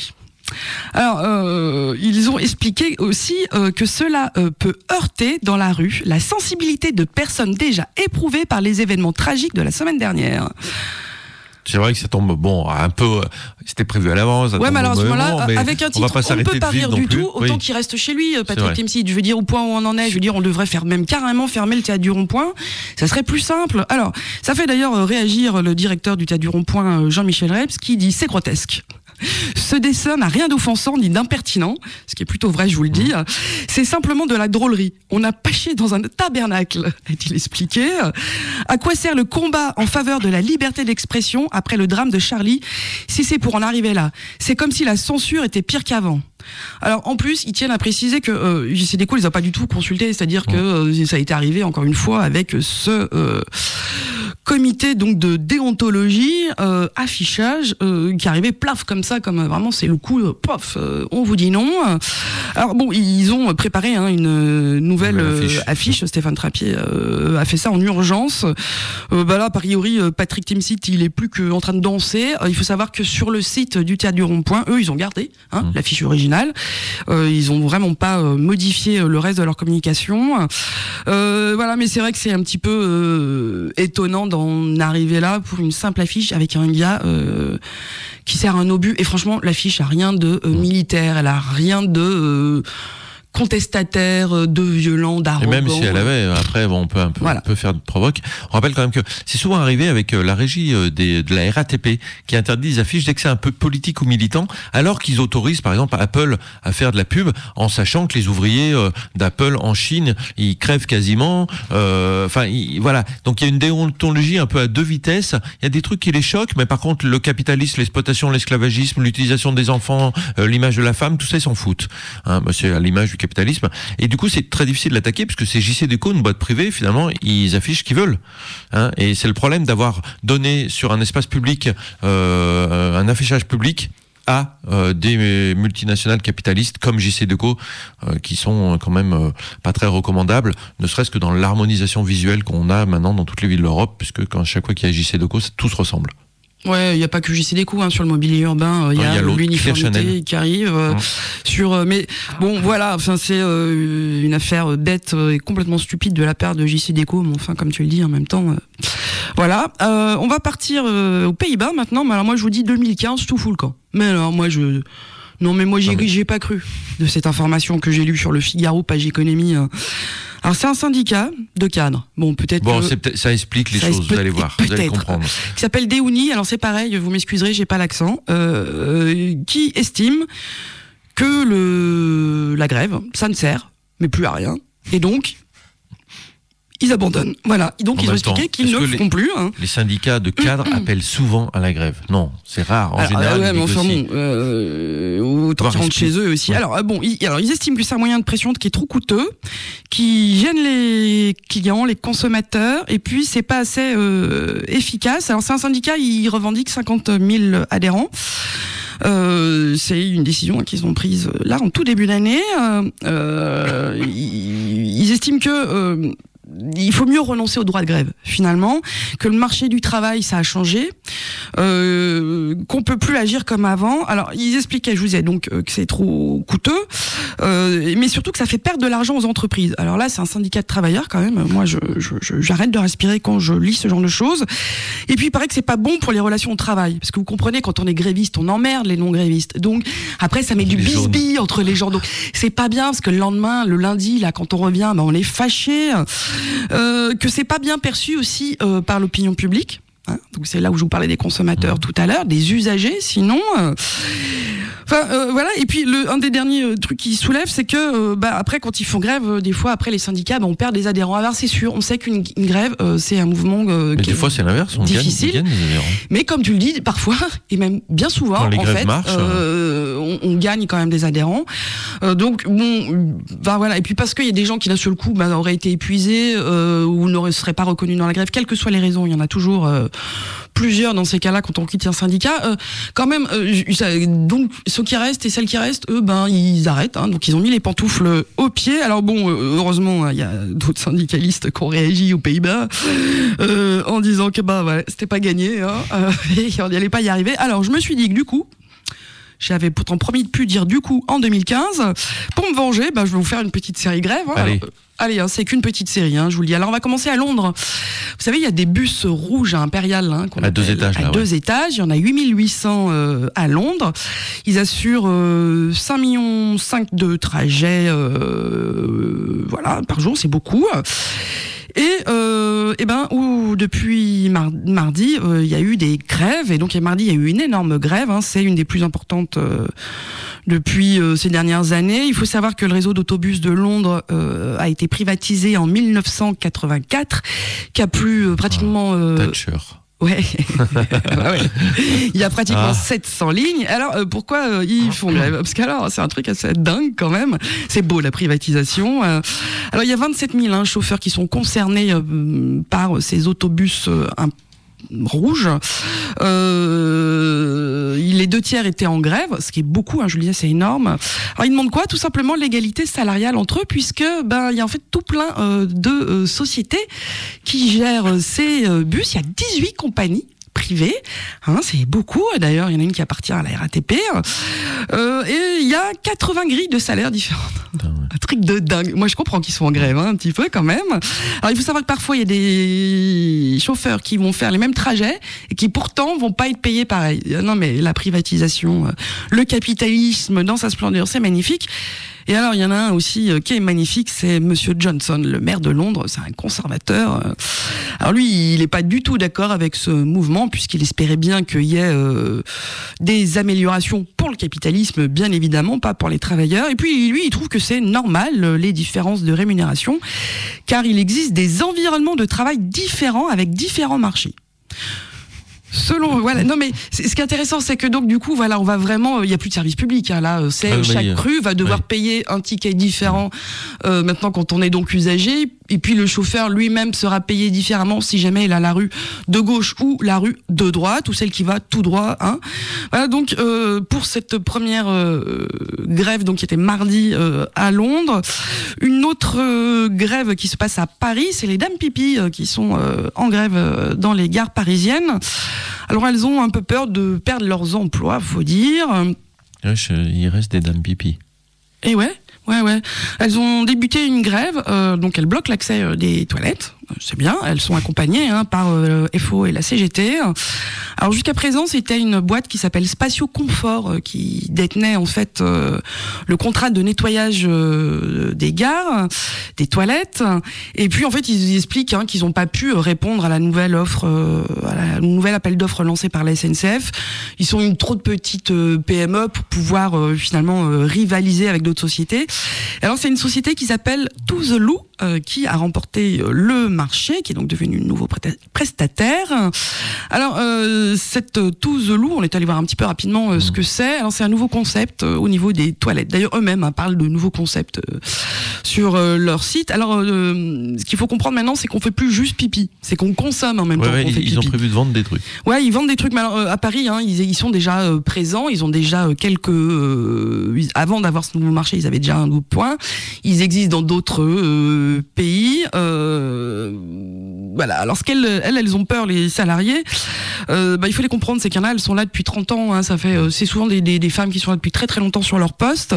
Alors, ils ont expliqué aussi que cela peut heurter dans la rue la sensibilité de personnes déjà éprouvées par les événements tragiques de la semaine dernière. C'est vrai que ça tombe, un peu, c'était prévu à l'avance. Ouais, mais alors à ce moment-là, avec un titre, on ne peut pas rire du tout, autant oui. qu'il reste chez lui, Patrick Timsit. Je veux dire, au point où on en est, je veux dire, on devrait carrément fermer le théâtre du Rond-Point. Ça serait plus simple. Alors, ça fait d'ailleurs réagir le directeur du théâtre du Rond-Point, Jean-Michel Reps, qui dit: c'est grotesque. Ce dessin n'a rien d'offensant ni d'impertinent, ce qui est plutôt vrai, je vous le dis. C'est simplement de la drôlerie. On a pâché dans un tabernacle, a-t-il expliqué. À quoi sert le combat en faveur de la liberté d'expression après le drame de Charlie, si c'est pour en arriver là? C'est comme si la censure était pire qu'avant. Alors en plus, ils tiennent à préciser que JCDecaux les a pas du tout consultés, c'est-à-dire que ça a été arrivé encore une fois avec ce comité donc de déontologie, affichage, qui arrivait plaf comme ça, comme vraiment c'est le coup, pof, on vous dit non. Alors bon, ils ont préparé une nouvelle affiche. Stéphane Trappier a fait ça en urgence. Là, a priori, Patrick Timsit, il est plus qu'en train de danser. Il faut savoir que sur le site du Théâtre du Rond-Point, eux, ils ont gardé l'affiche originale. Ils ont vraiment pas modifié le reste de leur communication. Mais c'est vrai que c'est un petit peu étonnant d'en arriver là pour une simple affiche avec un gars qui sert un obus. Et franchement, l'affiche a rien de militaire, elle a rien de contestataire, de violent, d'arrogant. Et même si elle avait, après, on peut un peu faire de provoque. On rappelle quand même que c'est souvent arrivé avec la régie de la RATP qui interdit les affiches dès que c'est un peu politique ou militant, alors qu'ils autorisent, par exemple, Apple à faire de la pub, en sachant que les ouvriers d'Apple en Chine, ils crèvent quasiment. Voilà. Donc il y a une déontologie un peu à deux vitesses. Il y a des trucs qui les choquent, mais par contre, le capitalisme, l'exploitation, l'esclavagisme, l'utilisation des enfants, l'image de la femme, tout ça, ils s'en foutent. C'est à l'image du capitalisme. Et du coup, c'est très difficile de l'attaquer parce que c'est JCDecaux, une boîte privée, finalement, ils affichent ce qu'ils veulent. Et c'est le problème d'avoir donné sur un espace public un affichage public à des multinationales capitalistes comme JCDecaux qui sont quand même pas très recommandables, ne serait-ce que dans l'harmonisation visuelle qu'on a maintenant dans toutes les villes d'Europe, puisque chaque fois qu'il y a JCDecaux, tout se ressemble. Ouais, il n'y a pas que JCDecaux sur le mobilier urbain, il y a l'uniformité qui arrive mais bon voilà, c'est une affaire bête et complètement stupide de la part de JCDecaux, mais enfin comme tu le dis en même temps voilà, on va partir aux Pays-Bas maintenant, mais alors moi je vous dis 2015 tout fout le camp. Mais alors moi j'ai pas cru de cette information que j'ai lue sur le Figaro page économie. Alors c'est un syndicat de cadres. Bon, peut-être. Bon, ça explique les choses. Vous allez voir, vous allez comprendre. Qui s'appelle Deuni. Alors c'est pareil. Vous m'excuserez, j'ai pas l'accent. Qui estime que la grève, ça ne sert, mais plus à rien. Et donc ils abandonnent. Voilà. Et donc ils ont expliqué qu'ils ne le feront plus. Les syndicats de cadres appellent souvent à la grève. Non, c'est rare. En général, mais enfin autant qu'ils rentrent chez eux aussi. Ouais. Alors ils estiment que c'est un moyen de pression qui est trop coûteux, qui gêne les clients, les consommateurs, et puis c'est pas assez efficace. Alors c'est un syndicat, il revendique 50 000 adhérents. C'est une décision qu'ils ont prise là en tout début d'année. Ils estiment que il faut mieux renoncer au droit de grève, finalement, que le marché du travail, ça a changé, qu'on peut plus agir comme avant. Alors, ils expliquaient, je vous disais, donc, que c'est trop coûteux, mais surtout que ça fait perdre de l'argent aux entreprises. Alors là, c'est un syndicat de travailleurs, quand même. Moi, j'arrête de respirer quand je lis ce genre de choses. Et puis, il paraît que c'est pas bon pour les relations au travail. Parce que vous comprenez, quand on est gréviste, on emmerde les non-grévistes. Donc, après, ça met du bisbille entre les gens. Donc, c'est pas bien, parce que le lendemain, le lundi, là, quand on revient, on est fâché. Que c'est pas bien perçu aussi par l'opinion publique. Donc c'est là où je vous parlais des consommateurs tout à l'heure, des usagers, sinon. Voilà. Et puis un des derniers trucs qui soulève, c'est que après, quand ils font grève, des fois après les syndicats, on perd des adhérents. Alors c'est sûr, on sait qu'une grève, c'est un mouvement mais des fois c'est l'inverse, on difficile. Gagne des adhérents. Mais comme tu le dis, parfois et même bien souvent, quand les en grèves fait, marchent, on gagne quand même des adhérents. Donc bon, voilà. Et puis parce qu'il y a des gens qui d'un seul coup auraient été épuisés ou ne seraient pas reconnus dans la grève, quelles que soient les raisons, il y en a toujours plusieurs dans ces cas-là quand on quitte un syndicat. Quand même, donc ceux qui restent et celles qui restent, eux, ils arrêtent. Donc ils ont mis les pantoufles aux pieds. Alors bon, heureusement, il y a d'autres syndicalistes qui ont réagi aux Pays-Bas en disant que c'était pas gagné et on n'y allait pas y arriver. Alors je me suis dit que du coup, J'avais pourtant promis de plus dire du coup en 2015. Pour me venger, je vais vous faire une petite série grève. Hein. Allez, c'est qu'une petite série, je vous le dis. Alors on va commencer à Londres. Vous savez, il y a des bus rouges impériales à 2 étages. À 2 étages. Il y en a 8800 à Londres. Ils assurent 5,5 millions de trajets par jour, c'est beaucoup. Et depuis mardi, il y a eu des grèves. Et donc mardi, il y a eu une énorme grève. C'est une des plus importantes depuis ces dernières années. Il faut savoir que le réseau d'autobus de Londres a été privatisé en 1984, qui a plus pratiquement... Thatcher. Ouais. Il y a pratiquement 700 lignes. Alors pourquoi ils font grève ? Parce qu'alors c'est un truc assez dingue quand même. C'est beau la privatisation. Alors il y a 27 000 chauffeurs qui sont concernés par ces autobus rouges. Les 2/3 étaient en grève, ce qui est beaucoup, je vous le disais, c'est énorme. Alors ils demandent quoi ? Tout simplement l'égalité salariale entre eux, puisque il y a en fait tout plein de sociétés qui gèrent ces bus. Il y a 18 compagnies privées, c'est beaucoup. D'ailleurs, il y en a une qui appartient à la RATP. Et il y a 80 grilles de salaires différentes. Un truc de dingue. Moi, je comprends qu'ils sont en grève, un petit peu quand même. Alors, il faut savoir que parfois, il y a des chauffeurs qui vont faire les mêmes trajets et qui pourtant vont pas être payés pareil. Non, mais la privatisation, le capitalisme dans sa splendeur, c'est magnifique. Et alors, il y en a un aussi qui est magnifique, c'est Monsieur Johnson, le maire de Londres. C'est un conservateur. Alors lui, il n'est pas du tout d'accord avec ce mouvement, puisqu'il espérait bien qu'il y ait des améliorations pour le capitalisme, bien évidemment, pas pour les travailleurs. Et puis lui, il trouve que c'est normal, les différences de rémunération, car il existe des environnements de travail différents avec différents marchés. Non mais ce qui est intéressant, c'est que donc du coup on va vraiment, il y a plus de service public là, chaque rue va devoir payer un ticket différent maintenant quand on est donc usager, et puis le chauffeur lui-même sera payé différemment si jamais il a la rue de gauche ou la rue de droite ou celle qui va tout droit. Voilà donc pour cette première grève donc qui était mardi à Londres, une autre grève qui se passe à Paris, c'est les dames pipi qui sont en grève dans les gares parisiennes. Alors elles ont un peu peur de perdre leurs emplois, faut dire. Il reste des dames pipi. Et ouais. Elles ont débuté une grève, donc elles bloquent l'accès des toilettes. C'est bien, elles sont accompagnées par FO et la CGT. Alors jusqu'à présent, c'était une boîte qui s'appelle Spatio Confort qui détenait en fait le contrat de nettoyage des gares, des toilettes. Et puis en fait, ils expliquent qu'ils n'ont pas pu répondre à la nouvelle offre, à la nouvelle appel d'offres lancé par la SNCF. Ils sont une trop de petite PME pour pouvoir finalement rivaliser avec d'autres sociétés. Alors c'est une société qui s'appelle Touzelou qui a remporté le marché, qui est donc devenu nouveau prestataire. Alors cette Touzelou, on est allé voir un petit peu rapidement ce que c'est. Alors c'est un nouveau concept au niveau des toilettes. D'ailleurs eux-mêmes parlent de nouveaux concepts sur leur site. Alors ce qu'il faut comprendre maintenant, c'est qu'on fait plus juste pipi, c'est qu'on consomme en même temps qu'on fait pipi. Ils ont prévu de vendre des trucs. Ouais, ils vendent des trucs. Mais alors à Paris, ils sont déjà présents. Ils ont déjà quelques avant d'avoir ce nouveau marché, ils avaient déjà un nouveau point. Ils existent dans d'autres pays. Voilà. Alors ce qu'elles ont peur, les salariés, il faut les comprendre, c'est qu'il y en a, elles sont là depuis 30 ans. Ça fait, c'est souvent des femmes qui sont là depuis très très longtemps sur leur poste.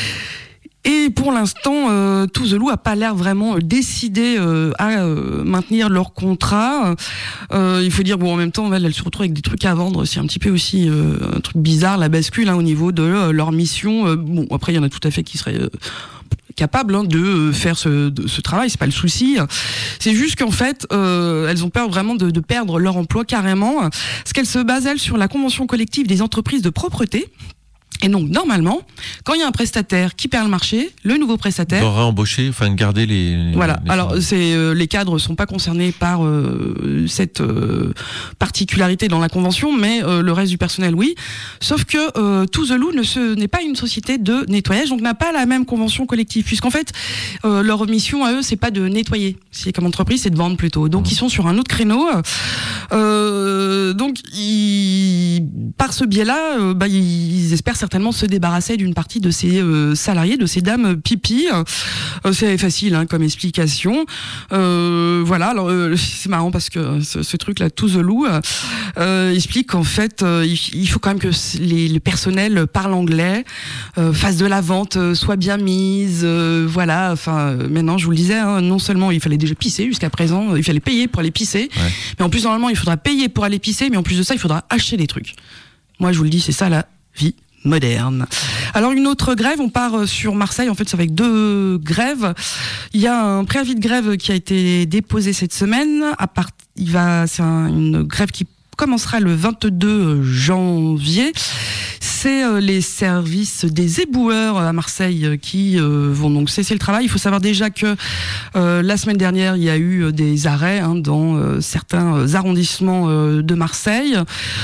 Et pour l'instant, Touzelou a pas l'air vraiment décidé à maintenir leur contrat. Il faut dire en même temps, elles se retrouvent avec des trucs à vendre. C'est un petit peu aussi un truc bizarre, la bascule au niveau de leur mission. Après il y en a tout à fait qui seraient capables de faire ce travail, c'est pas le souci. C'est juste qu'en fait, elles ont peur vraiment de perdre leur emploi carrément, parce qu'elles se basent elles sur la convention collective des entreprises de propreté. Et donc, normalement, quand il y a un prestataire qui perd le marché, le nouveau prestataire doit embaucher, garder les... Voilà. Alors, les cadres sont pas concernés par cette particularité dans la convention, mais le reste du personnel, oui. Sauf que Touzelou n'est pas une société de nettoyage, donc n'a pas la même convention collective, puisqu'en fait, leur mission à eux, c'est pas de nettoyer. C'est comme entreprise, c'est de vendre plutôt. Donc, ils sont sur un autre créneau. Donc, par ce biais-là, ils espèrent certainement certainement se débarrasser d'une partie de ces salariés, de ces dames pipi. C'est facile comme explication. Voilà, alors c'est marrant parce que ce truc-là, To The Loo, explique qu'en fait, il faut quand même que le personnel parle anglais, fasse de la vente, soit bien mise, voilà. Enfin, maintenant, je vous le disais, non seulement il fallait déjà pisser jusqu'à présent, il fallait payer pour aller pisser, mais en plus normalement il faudra payer pour aller pisser, mais en plus de ça il faudra acheter des trucs. Moi je vous le dis, c'est ça la vie moderne. Alors une autre grève, on part sur Marseille, en fait c'est avec 2 grèves. Il y a un préavis de grève qui a été déposé cette semaine, c'est une grève qui commencera le 22 janvier. C'est les services des éboueurs à Marseille qui vont donc cesser le travail. Il faut savoir déjà que la semaine dernière, il y a eu des arrêts dans certains arrondissements de Marseille.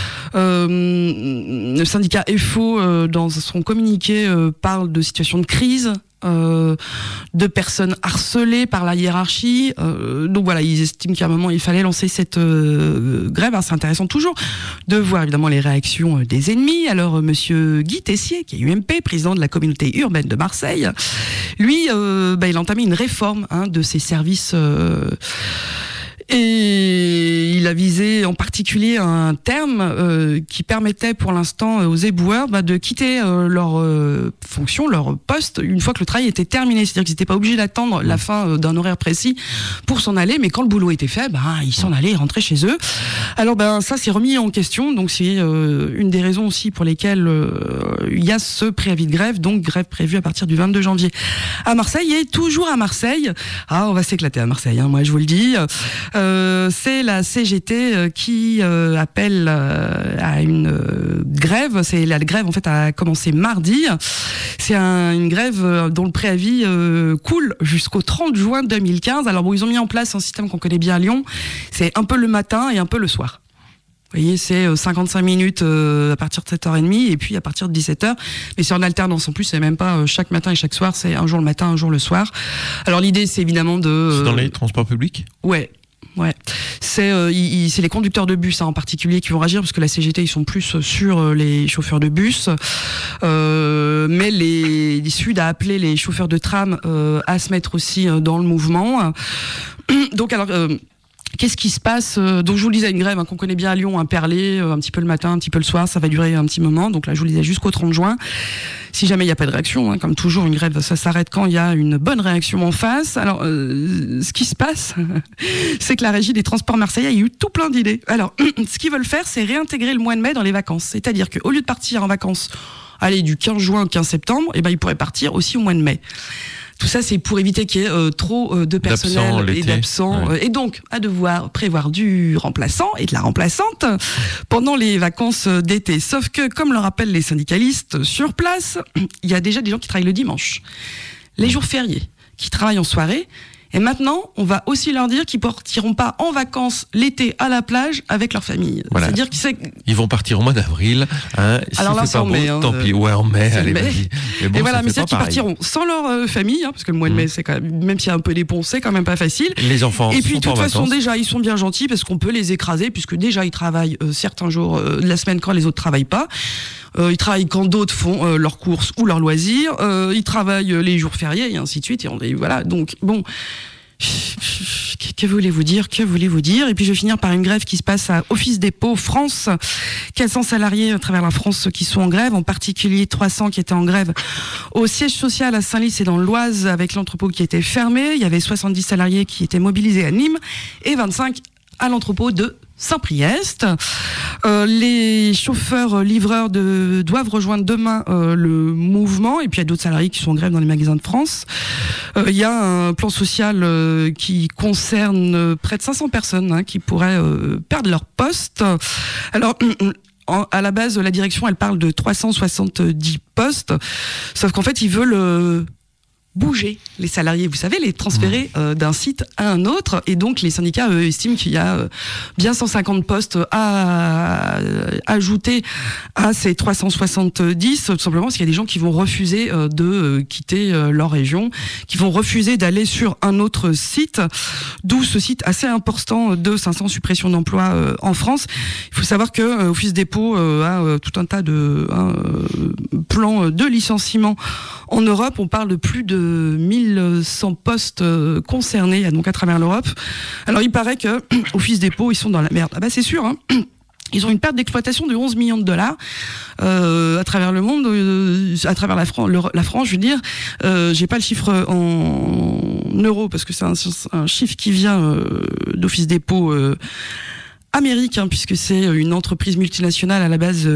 Le syndicat EFO, dans son communiqué, parle de situation de crise. De personnes harcelées par la hiérarchie. Donc voilà, ils estiment qu'à un moment il fallait lancer cette grève. Alors, c'est intéressant toujours de voir évidemment les réactions des ennemis. Alors monsieur Guy Tessier, qui est UMP, président de la communauté urbaine de Marseille, lui, il a entamé une réforme de ses services. Et il a visé en particulier un terme qui permettait pour l'instant aux éboueurs de quitter leur fonction, leur poste, une fois que le travail était terminé. C'est-à-dire qu'ils n'étaient pas obligés d'attendre la fin d'un horaire précis pour s'en aller, mais quand le boulot était fait, ils s'en allaient, ils rentraient chez eux. Alors ça c'est remis en question, donc c'est une des raisons aussi pour lesquelles il y a ce préavis de grève, donc grève prévue à partir du 22 janvier à Marseille. Et toujours à Marseille, on va s'éclater à Marseille, moi je vous le dis. C'est la CGT qui appelle à une grève. C'est la grève en fait a commencé mardi. C'est une grève dont le préavis coule jusqu'au 30 juin 2015. Alors ils ont mis en place un système qu'on connaît bien à Lyon. C'est un peu le matin et un peu le soir. Vous voyez, c'est 55 minutes à partir de 7h30 et puis à partir de 17h. Mais c'est en alternance. En plus, c'est même pas chaque matin et chaque soir. C'est un jour le matin, un jour le soir. Alors l'idée, c'est évidemment C'est dans les transports publics ? Ouais. C'est les conducteurs de bus en particulier qui vont réagir parce que la CGT ils sont plus sur les chauffeurs de bus, mais les Sud a appelé les chauffeurs de tram à se mettre aussi dans le mouvement. Donc alors qu'est-ce qui se passe ? Donc je vous le disais, une grève qu'on connaît bien à Lyon, un perlé, un petit peu le matin, un petit peu le soir, ça va durer un petit moment. Donc là je vous le disais jusqu'au 30 juin. Si jamais il n'y a pas de réaction, comme toujours une grève, ça s'arrête quand il y a une bonne réaction en face. Alors ce qui se passe, c'est que la régie des transports marseillais a eu tout plein d'idées. Alors ce qu'ils veulent faire, c'est réintégrer le mois de mai dans les vacances. C'est-à-dire qu'au lieu de partir en vacances, du 15 juin au 15 septembre, ils pourraient partir aussi au mois de mai. Tout ça, c'est pour éviter qu'il y ait trop de personnel et d'absents. Et donc, à devoir prévoir du remplaçant et de la remplaçante pendant les vacances d'été. Sauf que, comme le rappellent les syndicalistes sur place, il y a déjà des gens qui travaillent le dimanche, les jours fériés, qui travaillent en soirée. Et maintenant, on va aussi leur dire qu'ils ne partiront pas en vacances l'été à la plage avec leur famille. Voilà. C'est-à-dire qu'ils vont partir au mois d'avril. Alors là, c'est en mai. Tant pis. Ouais, en mai. Allez, vas-y. Mais c'est-à-dire qu'ils partiront sans leur famille, parce que le mois de mai, c'est quand même s'il y a un peu des ponts, c'est quand même pas facile. Les enfants. Et puis, de toute façon, déjà, ils sont bien gentils parce qu'on peut les écraser, puisque déjà, ils travaillent certains jours de la semaine quand les autres travaillent pas. Ils travaillent quand d'autres font leurs courses ou leurs loisirs. Ils travaillent les jours fériés et ainsi de suite. Et voilà. Donc, bon. Que voulez-vous dire ? Et puis je vais finir par une grève qui se passe à Office Dépôt France. 400 salariés à travers la France qui sont en grève, en particulier 300 qui étaient en grève au siège social à Saint-Lys et dans l'Oise avec l'entrepôt qui était fermé. Il y avait 70 salariés qui étaient mobilisés à Nîmes et 25 à l'entrepôt de Saint-Priest. Les chauffeurs livreurs doivent rejoindre demain le mouvement, et puis il y a d'autres salariés qui sont en grève dans les magasins de France. Il y a un plan social qui concerne près de 500 personnes qui pourraient perdre leur poste. Alors à la base, la direction elle parle de 370 postes, sauf qu'en fait ils veulent bouger les salariés, vous savez, les transférer d'un site à un autre. Et donc les syndicats estiment qu'il y a bien 150 postes à ajouter à ces 370, tout simplement parce qu'il y a des gens qui vont refuser de quitter leur région, qui vont refuser d'aller sur un autre site, d'où ce site assez important de 500 suppressions d'emplois en France. Il faut savoir que Office Dépôt a tout un tas de plans de licenciement en Europe. On parle de plus de 1100 postes concernés donc à travers l'Europe. Alors il paraît que Office Dépôt, ils sont dans la merde. Ah bah c'est sûr, hein. Ils ont une perte d'exploitation de 11 millions de dollars à travers le monde, à travers la France, je veux dire. J'ai pas le chiffre en euros parce que c'est un chiffre qui vient d'Office Dépôt Amérique, puisque c'est une entreprise multinationale à la base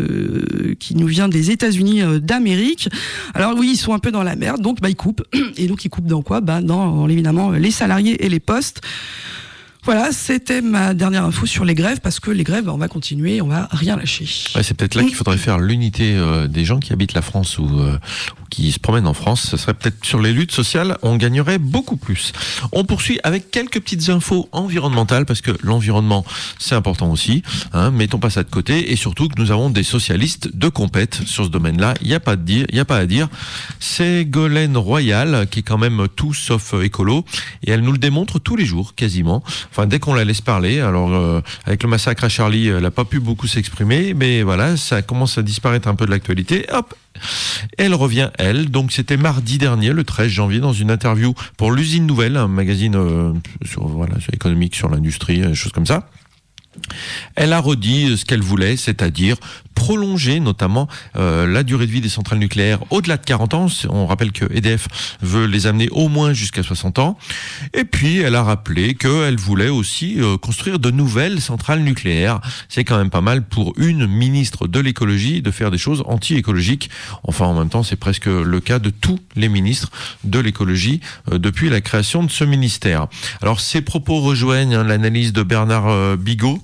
qui nous vient des États-Unis d'Amérique. Alors oui, ils sont un peu dans la merde, donc ils coupent. Et donc ils coupent dans quoi ? Dans évidemment les salariés et les postes. Voilà, c'était ma dernière info sur les grèves, parce que les grèves, on va continuer, on va rien lâcher. Ouais, c'est peut-être là qu'il faudrait faire l'unité des gens qui habitent la France ou qui se promènent en France. Ce serait peut-être sur les luttes sociales, on gagnerait beaucoup plus. On poursuit avec quelques petites infos environnementales, parce que l'environnement, c'est important aussi. Mettons pas ça de côté, et surtout que nous avons des socialistes de compète sur ce domaine-là. Il n'y a pas à dire. C'est Ségolène Royal, qui est quand même tout sauf écolo, et elle nous le démontre tous les jours, quasiment. Enfin, dès qu'on la laisse parler, alors avec le massacre à Charlie, elle n'a pas pu beaucoup s'exprimer, mais voilà, ça commence à disparaître un peu de l'actualité. Hop, elle revient, elle. Donc c'était mardi dernier, le 13 janvier, dans une interview pour l'Usine Nouvelle, un magazine sur économique, sur l'industrie, des choses comme ça. Elle a redit ce qu'elle voulait, c'est-à-dire prolonger notamment la durée de vie des centrales nucléaires au-delà de 40 ans. On rappelle que EDF veut les amener au moins jusqu'à 60 ans. Et puis, elle a rappelé qu'elle voulait aussi construire de nouvelles centrales nucléaires. C'est quand même pas mal pour une ministre de l'écologie de faire des choses anti-écologiques. Enfin, en même temps, c'est presque le cas de tous les ministres de l'écologie depuis la création de ce ministère. Alors, ces propos rejoignent l'analyse de Bernard Bigot,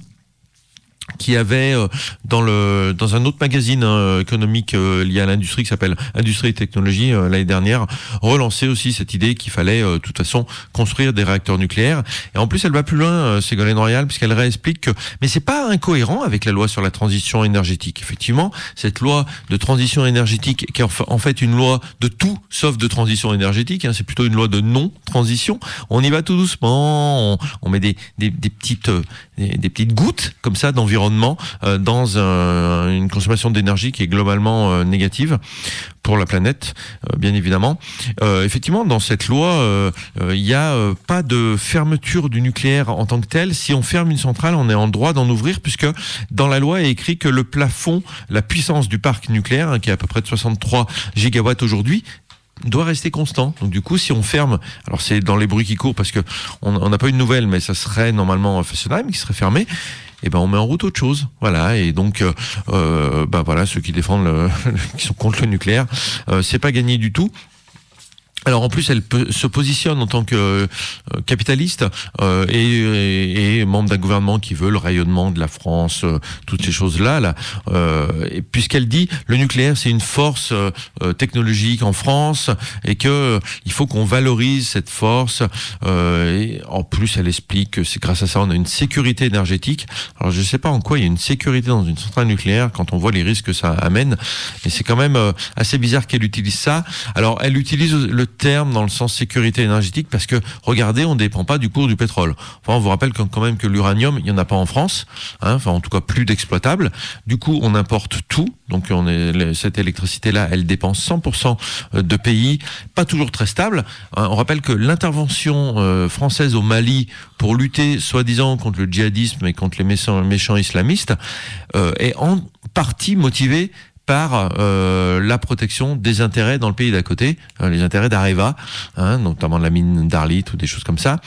qui avait dans un autre magazine économique lié à l'industrie qui s'appelle Industrie et Technologie l'année dernière, relancé aussi cette idée qu'il fallait de toute façon construire des réacteurs nucléaires. Et en plus, elle va plus loin, Ségolène Royal, puisqu'elle réexplique que mais c'est pas incohérent avec la loi sur la transition énergétique. Effectivement, cette loi de transition énergétique qui est en fait une loi de tout sauf de transition énergétique, c'est plutôt une loi de non-transition. On y va tout doucement, on met des petites gouttes comme ça d'environnement dans une consommation d'énergie qui est globalement négative pour la planète, bien évidemment. Effectivement, dans cette loi, il n'y a pas de fermeture du nucléaire en tant que tel. Si on ferme une centrale, on est en droit d'en ouvrir, puisque dans la loi est écrit que le plafond, la puissance du parc nucléaire, qui est à peu près de 63 gigawatts aujourd'hui, doit rester constant. Donc du coup, si on ferme, alors c'est dans les bruits qui courent, parce que on n'a pas une nouvelle, mais ça serait normalement Fessenheim qui serait fermé. Et on met en route autre chose. Voilà. Et donc, voilà, ceux qui défendent qui sont contre le nucléaire, c'est pas gagné du tout. Alors en plus, elle se positionne en tant que capitaliste et membre d'un gouvernement qui veut le rayonnement de la France, toutes ces choses-là. Et puisqu'elle dit le nucléaire c'est une force technologique en France et que il faut qu'on valorise cette force. Et en plus, elle explique que c'est grâce à ça on a une sécurité énergétique. Alors je sais pas en quoi il y a une sécurité dans une centrale nucléaire quand on voit les risques que ça amène, mais c'est quand même assez bizarre qu'elle utilise ça. Alors elle utilise le terme dans le sens sécurité énergétique parce que regardez, on dépend pas du cours du pétrole. Enfin, on vous rappelle quand même que l'uranium, il y en a pas en France, enfin en tout cas plus d'exploitable. Du coup, on importe tout. Donc cette électricité-là, elle dépend 100% de pays, pas toujours très stable. On rappelle que l'intervention française au Mali pour lutter soi-disant contre le djihadisme et contre les méchants islamistes est en partie motivée par la protection des intérêts dans le pays d'à côté, les intérêts d'Areva, notamment la mine d'Arlit ou des choses comme ça,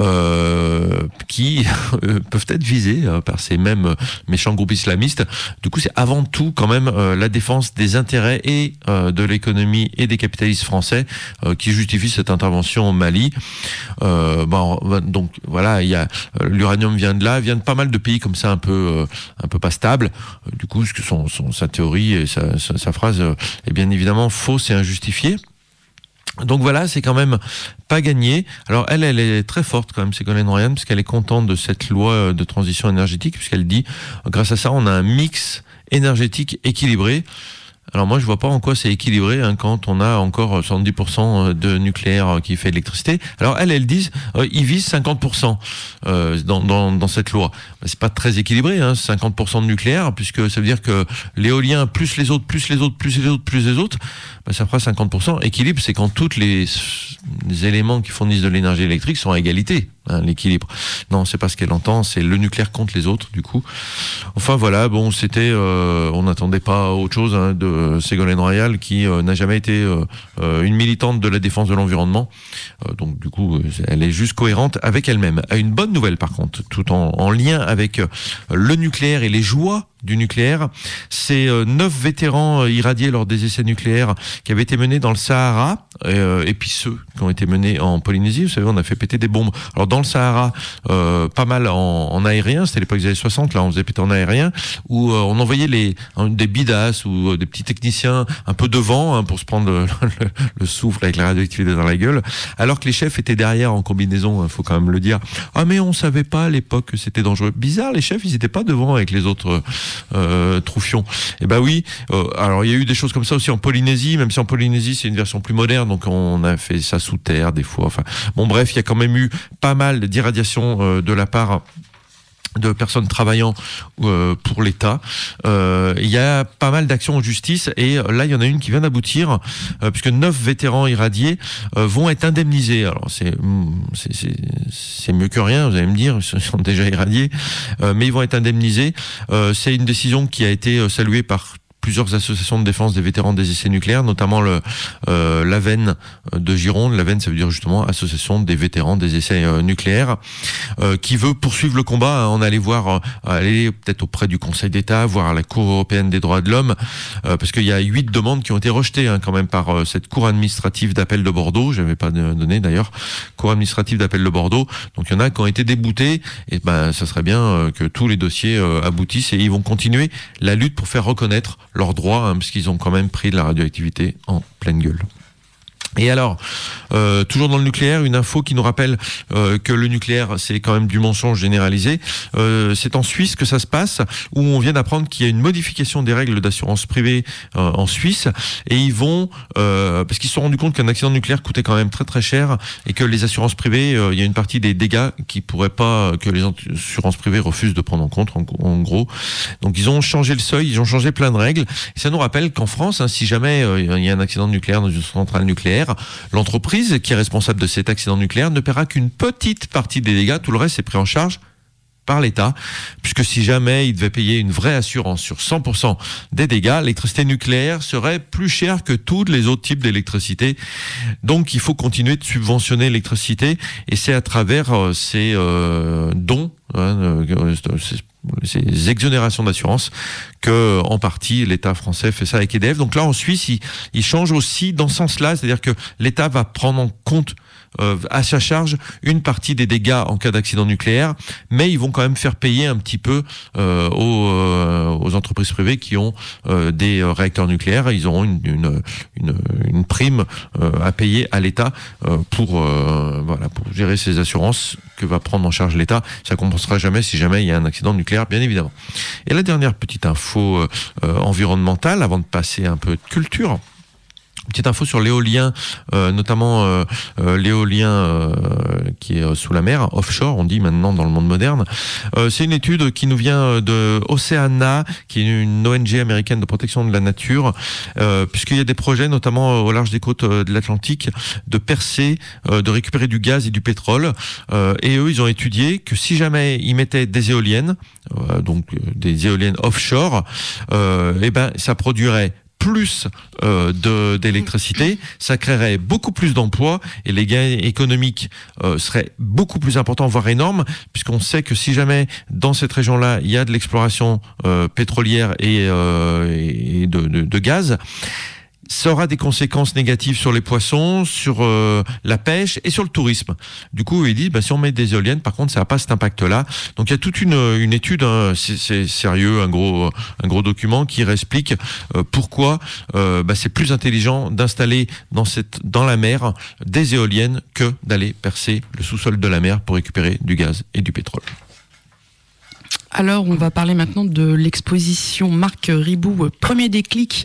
qui peuvent être visés par ces mêmes méchants groupes islamistes. Du coup, c'est avant tout quand même la défense des intérêts et de l'économie et des capitalistes français qui justifie cette intervention au Mali. Donc voilà, il y a l'uranium vient de là, vient de pas mal de pays comme ça un peu pas stables. Du coup, sa théorie et sa phrase est bien évidemment fausse et injustifiée. Donc voilà, c'est quand même pas gagné. Alors elle est très forte quand même, Ségolène Royal, parce qu'elle est contente de cette loi de transition énergétique, puisqu'elle dit, grâce à ça, on a un mix énergétique équilibré. Alors moi je vois pas en quoi c'est équilibré quand on a encore 70% de nucléaire qui fait de l'électricité. Alors elles disent ils visent 50% dans cette loi. C'est pas très équilibré 50% de nucléaire, puisque ça veut dire que l'éolien plus les autres ça fera 50%. Équilibre, c'est quand tous les éléments qui fournissent de l'énergie électrique sont à égalité. L'équilibre. Non, c'est pas ce qu'elle entend, c'est le nucléaire contre les autres, du coup. Enfin voilà, bon, c'était, on n'attendait pas autre chose de Ségolène Royal, qui n'a jamais été une militante de la défense de l'environnement. Donc du coup, elle est juste cohérente avec elle-même. Une bonne nouvelle, par contre, tout en lien avec le nucléaire et les joies du nucléaire, c'est 9 vétérans irradiés lors des essais nucléaires qui avaient été menés dans le Sahara, et puis ceux qui ont été menés en Polynésie. Vous savez, on a fait péter des bombes. Alors dans le Sahara, pas mal en aérien, c'était l'époque des années 60, là on faisait péter en aérien, où on envoyait des bidas ou des petits techniciens un peu devant pour se prendre le souffle avec la radioactivité dans la gueule, alors que les chefs étaient derrière en combinaison, faut quand même le dire. Ah mais on savait pas à l'époque que c'était dangereux. Bizarre, les chefs ils étaient pas devant avec les autres troufions. Et ben oui, alors il y a eu des choses comme ça aussi en Polynésie, même si en Polynésie c'est une version plus moderne, donc on a fait ça sous terre des fois. Enfin bon, bref, il y a quand même eu pas mal d'irradiation de la part de personnes travaillant pour l'État. Il y a pas mal d'actions en justice, et là il y en a une qui vient d'aboutir, puisque 9 vétérans irradiés vont être indemnisés. Alors c'est mieux que rien, vous allez me dire, ils sont déjà irradiés, mais ils vont être indemnisés. C'est une décision qui a été saluée par plusieurs associations de défense des vétérans des essais nucléaires, notamment l'AVEN de Gironde. L'AVEN, ça veut dire justement Association des vétérans des essais nucléaires, qui veut poursuivre le combat. On allait aller peut-être auprès du Conseil d'État, voir à la Cour européenne des droits de l'homme, parce qu'il y a 8 demandes qui ont été rejetées quand même par cette Cour administrative d'appel de Bordeaux. Je n'avais pas donné d'ailleurs, Cour administrative d'appel de Bordeaux. Donc il y en a qui ont été déboutés, et ça serait bien que tous les dossiers aboutissent, et ils vont continuer la lutte pour faire reconnaître leurs droits, parce qu'ils ont quand même pris de la radioactivité en pleine gueule. Et alors, toujours dans le nucléaire, une info qui nous rappelle que le nucléaire, c'est quand même du mensonge généralisé. C'est en Suisse que ça se passe, où on vient d'apprendre qu'il y a une modification des règles d'assurance privée en Suisse, et ils vont, parce qu'ils se sont rendus compte qu'un accident nucléaire coûtait quand même très très cher, et que les assurances privées, il y a une partie des dégâts qui pourraient pas, que les assurances privées refusent de prendre en compte, en gros. Donc ils ont changé le seuil, ils ont changé plein de règles, et ça nous rappelle qu'en France, si jamais il y a un accident nucléaire dans une centrale nucléaire, l'entreprise qui est responsable de cet accident nucléaire ne paiera qu'une petite partie des dégâts, tout le reste est pris en charge par l'État, puisque si jamais il devait payer une vraie assurance sur 100% des dégâts, l'électricité nucléaire serait plus chère que tous les autres types d'électricité. Donc il faut continuer de subventionner l'électricité, et c'est à travers ces dons, ces exonérations d'assurance, que en partie l'État français fait ça avec EDF. Donc là en Suisse, il change aussi dans ce sens-là, c'est-à-dire que l'État va prendre en compte à sa charge une partie des dégâts en cas d'accident nucléaire, mais ils vont quand même faire payer un petit peu aux entreprises privées qui ont des réacteurs nucléaires. Ils auront une prime à payer à l'État pour gérer ces assurances que va prendre en charge l'État. Ça compensera jamais si jamais il y a un accident nucléaire, bien évidemment. Et la dernière petite info environnementale, avant de passer un peu de culture. Petite info sur l'éolien, notamment l'éolien qui est sous la mer, offshore, on dit maintenant dans le monde moderne. C'est une étude qui nous vient de Oceana, qui est une ONG américaine de protection de la nature, puisqu'il y a des projets, notamment au large des côtes de l'Atlantique, de percer, de récupérer du gaz et du pétrole. Et eux, ils ont étudié que si jamais ils mettaient des éoliennes, donc des éoliennes offshore, ça produirait plus d'électricité, ça créerait beaucoup plus d'emplois, et les gains économiques seraient beaucoup plus importants, voire énormes, puisqu'on sait que si jamais dans cette région-là il y a de l'exploration pétrolière et de gaz, ça aura des conséquences négatives sur les poissons, sur la pêche et sur le tourisme. Du coup, ils disent, si on met des éoliennes, par contre, ça n'a pas cet impact-là. Donc, il y a toute une étude, c'est sérieux, un gros document qui explique pourquoi c'est plus intelligent d'installer dans la mer des éoliennes que d'aller percer le sous-sol de la mer pour récupérer du gaz et du pétrole. Alors, on va parler maintenant de l'exposition Marc Ribou, Premier déclic,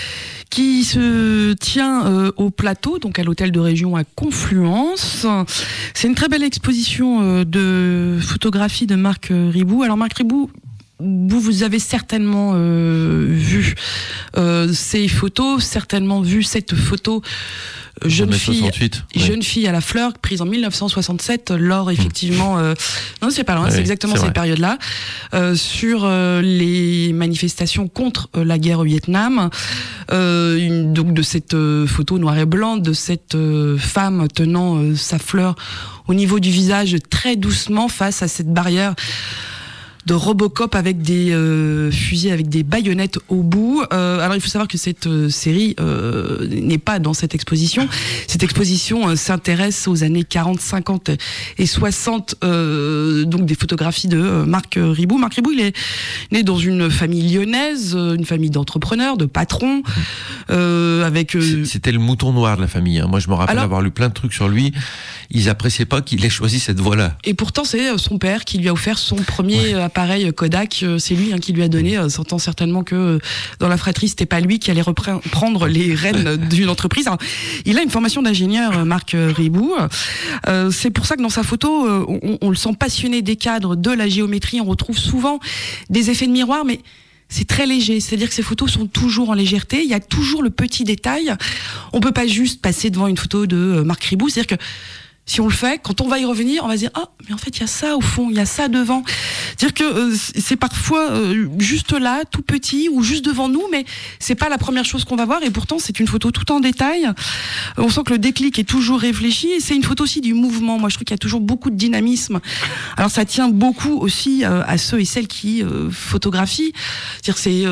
qui se tient au plateau, donc à l'hôtel de région à Confluence. C'est une très belle exposition de photographie de Marc Ribou. Alors Marc Ribou, vous avez certainement vu ces photos, certainement vu cette photo jeune fille à la fleur, prise en 1967, lors effectivement, non c'est pas loin, c'est exactement cette période-là, sur les manifestations contre la guerre au Vietnam. Donc de cette photo noir et blanc de cette femme tenant sa fleur au niveau du visage très doucement face à cette barrière de Robocop avec des fusils avec des baïonnettes au bout. Alors il faut savoir que cette série n'est pas dans cette exposition. Cette exposition s'intéresse aux années 40, 50 et 60, donc des photographies de Marc Ribou. Marc Ribou, il est né dans une famille lyonnaise, une famille d'entrepreneurs, de patrons, avec... C'était le mouton noir de la famille. Moi, je me rappelle avoir lu plein de trucs sur lui. Ils appréciaient pas qu'il ait choisi cette voie-là. Et pourtant, c'est son père qui lui a offert son premier appareil Kodak. C'est lui qui lui a donné, sentant certainement que dans la fratrie, c'était pas lui qui allait reprendre les rênes d'une entreprise. Alors, il a une formation d'ingénieur, Marc Ribou. C'est pour ça que dans sa photo, on le sent passionné des cadres, de la géométrie. On retrouve souvent des effets de miroir, mais c'est très léger, c'est-à-dire que ces photos sont toujours en légèreté, il y a toujours le petit détail. On peut pas juste passer devant une photo de Marc Ribou, c'est-à-dire que si on le fait, quand on va y revenir, on va se dire « Ah, mais en fait, il y a ça au fond, il y a ça devant. » C'est-à-dire que c'est parfois juste là, tout petit, ou juste devant nous, mais c'est pas la première chose qu'on va voir, et pourtant, c'est une photo tout en détail. On sent que le déclic est toujours réfléchi, et c'est une photo aussi du mouvement. Moi, je trouve qu'il y a toujours beaucoup de dynamisme. Alors, ça tient beaucoup aussi à ceux et celles qui photographient. C'est-à-dire,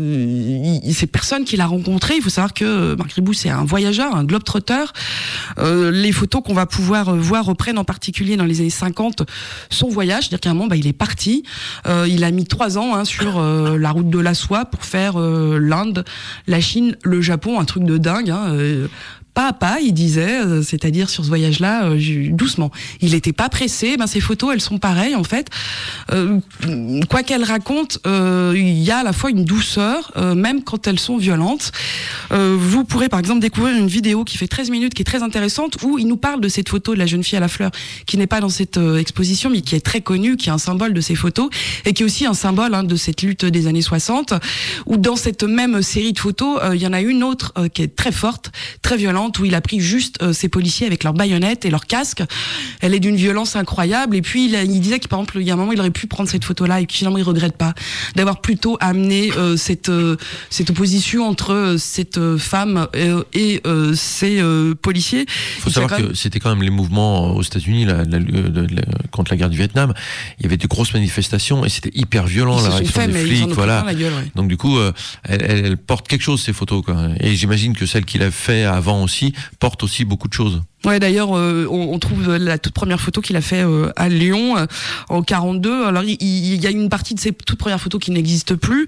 ces personnes qu'il a rencontrées. Il faut savoir que Marc Ribou, c'est un voyageur, un globe-trotter. Les photos qu'on va pouvoir voir reprennent en particulier dans les années 50 son voyage, c'est-à-dire qu'à un moment il est parti, il a mis 3 ans sur la route de la soie pour faire l'Inde, la Chine, le Japon, un truc de dingue, pas à pas, il disait, c'est-à-dire sur ce voyage-là, doucement. Il n'était pas pressé. Ces photos, elles sont pareilles en fait. Quoi qu'elles racontent, il y a à la fois une douceur, même quand elles sont violentes. Vous pourrez par exemple découvrir une vidéo qui fait 13 minutes, qui est très intéressante, où il nous parle de cette photo de la jeune fille à la fleur, qui n'est pas dans cette exposition, mais qui est très connue, qui est un symbole de ces photos, et qui est aussi un symbole de cette lutte des années 60, où dans cette même série de photos, il y en a une autre qui est très forte, très violente, où il a pris juste ces policiers avec leurs baïonnettes et leurs casques. Elle est d'une violence incroyable. Et puis il disait que par exemple, il y a un moment, il aurait pu prendre cette photo-là et que finalement il regrette pas d'avoir plutôt amené cette opposition entre cette femme et ces policiers. Il faut savoir que c'était quand même les mouvements aux États-Unis contre la guerre du Vietnam. Il y avait de grosses manifestations et c'était hyper violent la réaction des flics. Voilà. Donc du coup, elle porte quelque chose ces photos, quoi. Et j'imagine que celle qu'il a fait avant aussi porte aussi beaucoup de choses. Ouais, d'ailleurs, on trouve la toute première photo qu'il a fait à Lyon en 42. Alors, il y a une partie de ces toutes premières photos qui n'existe plus,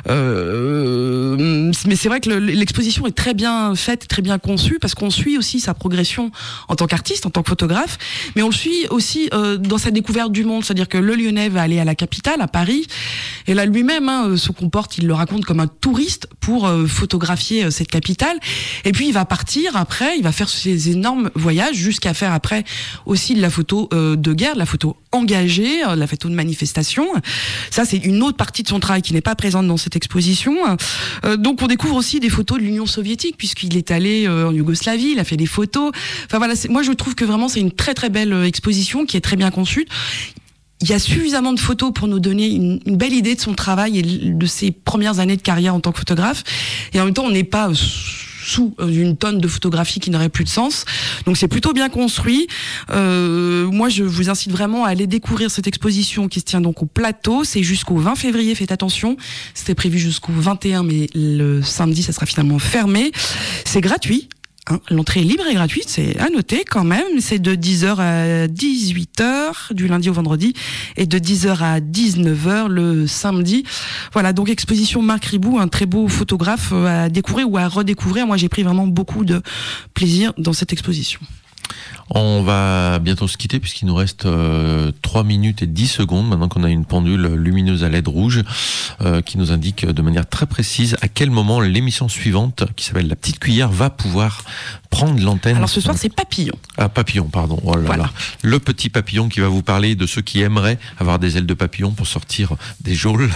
mais c'est vrai que l'exposition est très bien faite, très bien conçue, parce qu'on suit aussi sa progression en tant qu'artiste, en tant que photographe, mais on le suit aussi dans sa découverte du monde. C'est-à-dire que le Lyonnais va aller à la capitale, à Paris, et là lui-même se comporte, il le raconte comme un touriste pour photographier cette capitale. Et puis il va partir après, il va faire ces énormes voyage jusqu'à faire après aussi de la photo de guerre, de la photo engagée, de la photo de manifestation. Ça, c'est une autre partie de son travail qui n'est pas présente dans cette exposition. Donc, on découvre aussi des photos de l'Union soviétique, puisqu'il est allé en Yougoslavie, il a fait des photos. Enfin voilà, moi je trouve que vraiment c'est une très très belle exposition qui est très bien conçue. Il y a suffisamment de photos pour nous donner une belle idée de son travail et de ses premières années de carrière en tant que photographe. Et en même temps, on n'est pas sous une tonne de photographies qui n'auraient plus de sens. Donc c'est plutôt bien construit. Moi, je vous incite vraiment à aller découvrir cette exposition qui se tient donc au plateau. C'est jusqu'au 20 février, faites attention. C'était prévu jusqu'au 21, mais le samedi, ça sera finalement fermé. C'est gratuit. L'entrée est libre et gratuite, c'est à noter quand même. C'est de 10h à 18h du lundi au vendredi et de 10h à 19h le samedi. Voilà, donc exposition Marc Ribou, un très beau photographe à découvrir ou à redécouvrir. Moi, j'ai pris vraiment beaucoup de plaisir dans cette exposition. On va bientôt se quitter puisqu'il nous reste 3 minutes et 10 secondes maintenant qu'on a une pendule lumineuse à LED rouge qui nous indique de manière très précise à quel moment l'émission suivante, qui s'appelle La Petite Cuillère, va pouvoir prendre l'antenne. Alors ce soir, c'est Papillon. Ah, Papillon, pardon. Oh là voilà. là. Le petit papillon qui va vous parler de ceux qui aimeraient avoir des ailes de papillon pour sortir des geôles.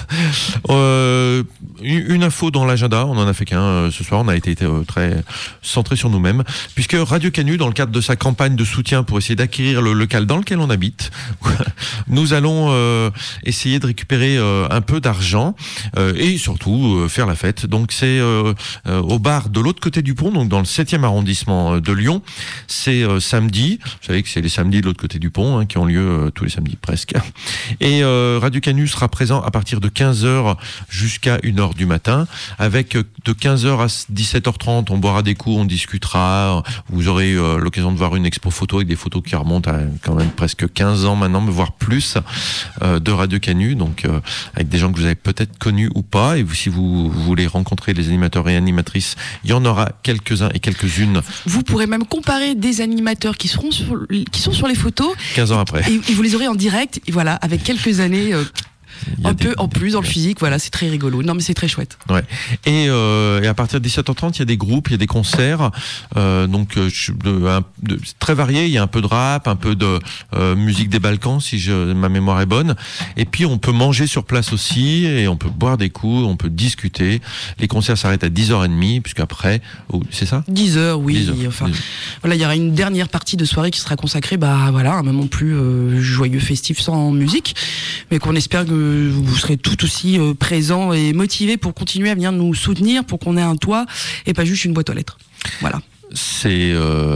Une info dans l'agenda, on en a fait qu'un ce soir, on a été très centré sur nous-mêmes, puisque Radio Canu, dans le cadre de sa campagne de soutien pour essayer d'acquérir le local dans lequel on habite, nous allons essayer de récupérer un peu d'argent et surtout faire la fête. Donc c'est au bar de l'autre côté du pont, donc dans le 7e arrondissement de Lyon. C'est samedi, vous savez que c'est les samedis de l'autre côté du pont qui ont lieu tous les samedis presque. Et Radio Canu sera présent à partir de 15h jusqu'à 1h du matin, avec de 15h à 17h30, on boira des coups, on discutera, vous aurez l'occasion de voir une expo photo avec des photos qui remontent à quand même presque 15 ans maintenant, voire plus, de Radio Canu, donc avec des gens que vous avez peut-être connus ou pas, et si vous voulez rencontrer les animateurs et animatrices, il y en aura quelques-uns et quelques-unes. Vous pourrez même comparer des animateurs qui sont sur les photos 15 ans après. Et vous les aurez en direct, et voilà, avec quelques années un peu en plus dans le physique, voilà, c'est très rigolo. Non mais c'est très chouette. Ouais. Et à partir de 17h30, il y a des groupes, il y a des concerts, donc très variés. Il y a un peu de rap, un peu de musique des Balkans, si ma mémoire est bonne. Et puis on peut manger sur place aussi, et on peut boire des coups, on peut discuter. Les concerts s'arrêtent à 10h30, puisqu'après, c'est ça ? 10h, oui. 10h. Enfin, voilà, il y aura une dernière partie de soirée qui sera consacrée, à un moment plus joyeux, festif, sans musique, mais qu'on espère que vous serez tout aussi présents et motivés pour continuer à venir nous soutenir, pour qu'on ait un toit et pas juste une boîte aux lettres. Voilà. C'est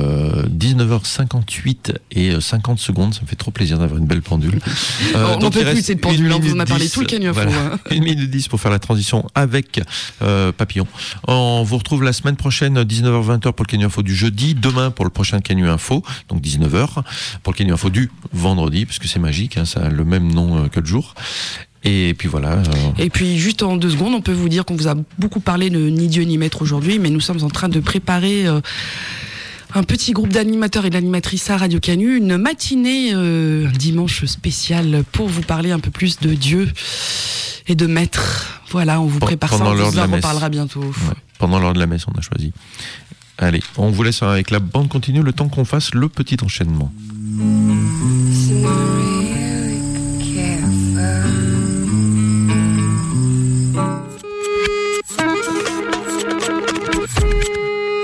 19h58 et 50 secondes. Ça me fait trop plaisir d'avoir une belle pendule. On n'en peut plus cette pendule. On en a parlé tout le Canu Info. Voilà. 1 minute 10 pour faire la transition avec Papillon. On vous retrouve la semaine prochaine, 19h-20h pour le Canu Info du jeudi. Demain pour le prochain Canu Info, donc 19h pour le Canu Info du vendredi, puisque c'est magique, ça a le même nom que le jour. Et puis voilà. Et puis juste en 2 secondes, on peut vous dire qu'on vous a beaucoup parlé de Ni Dieu ni Maître aujourd'hui, mais nous sommes en train de préparer un petit groupe d'animateurs et d'animatrices à Radio Canu, une matinée, un dimanche spécial pour vous parler un peu plus de Dieu et de Maître. Voilà, on vous prépare ça, on en parlera bientôt. Ouais, pendant l'heure de la messe, on a choisi. Allez, on vous laisse avec la bande continue le temps qu'on fasse le petit enchaînement.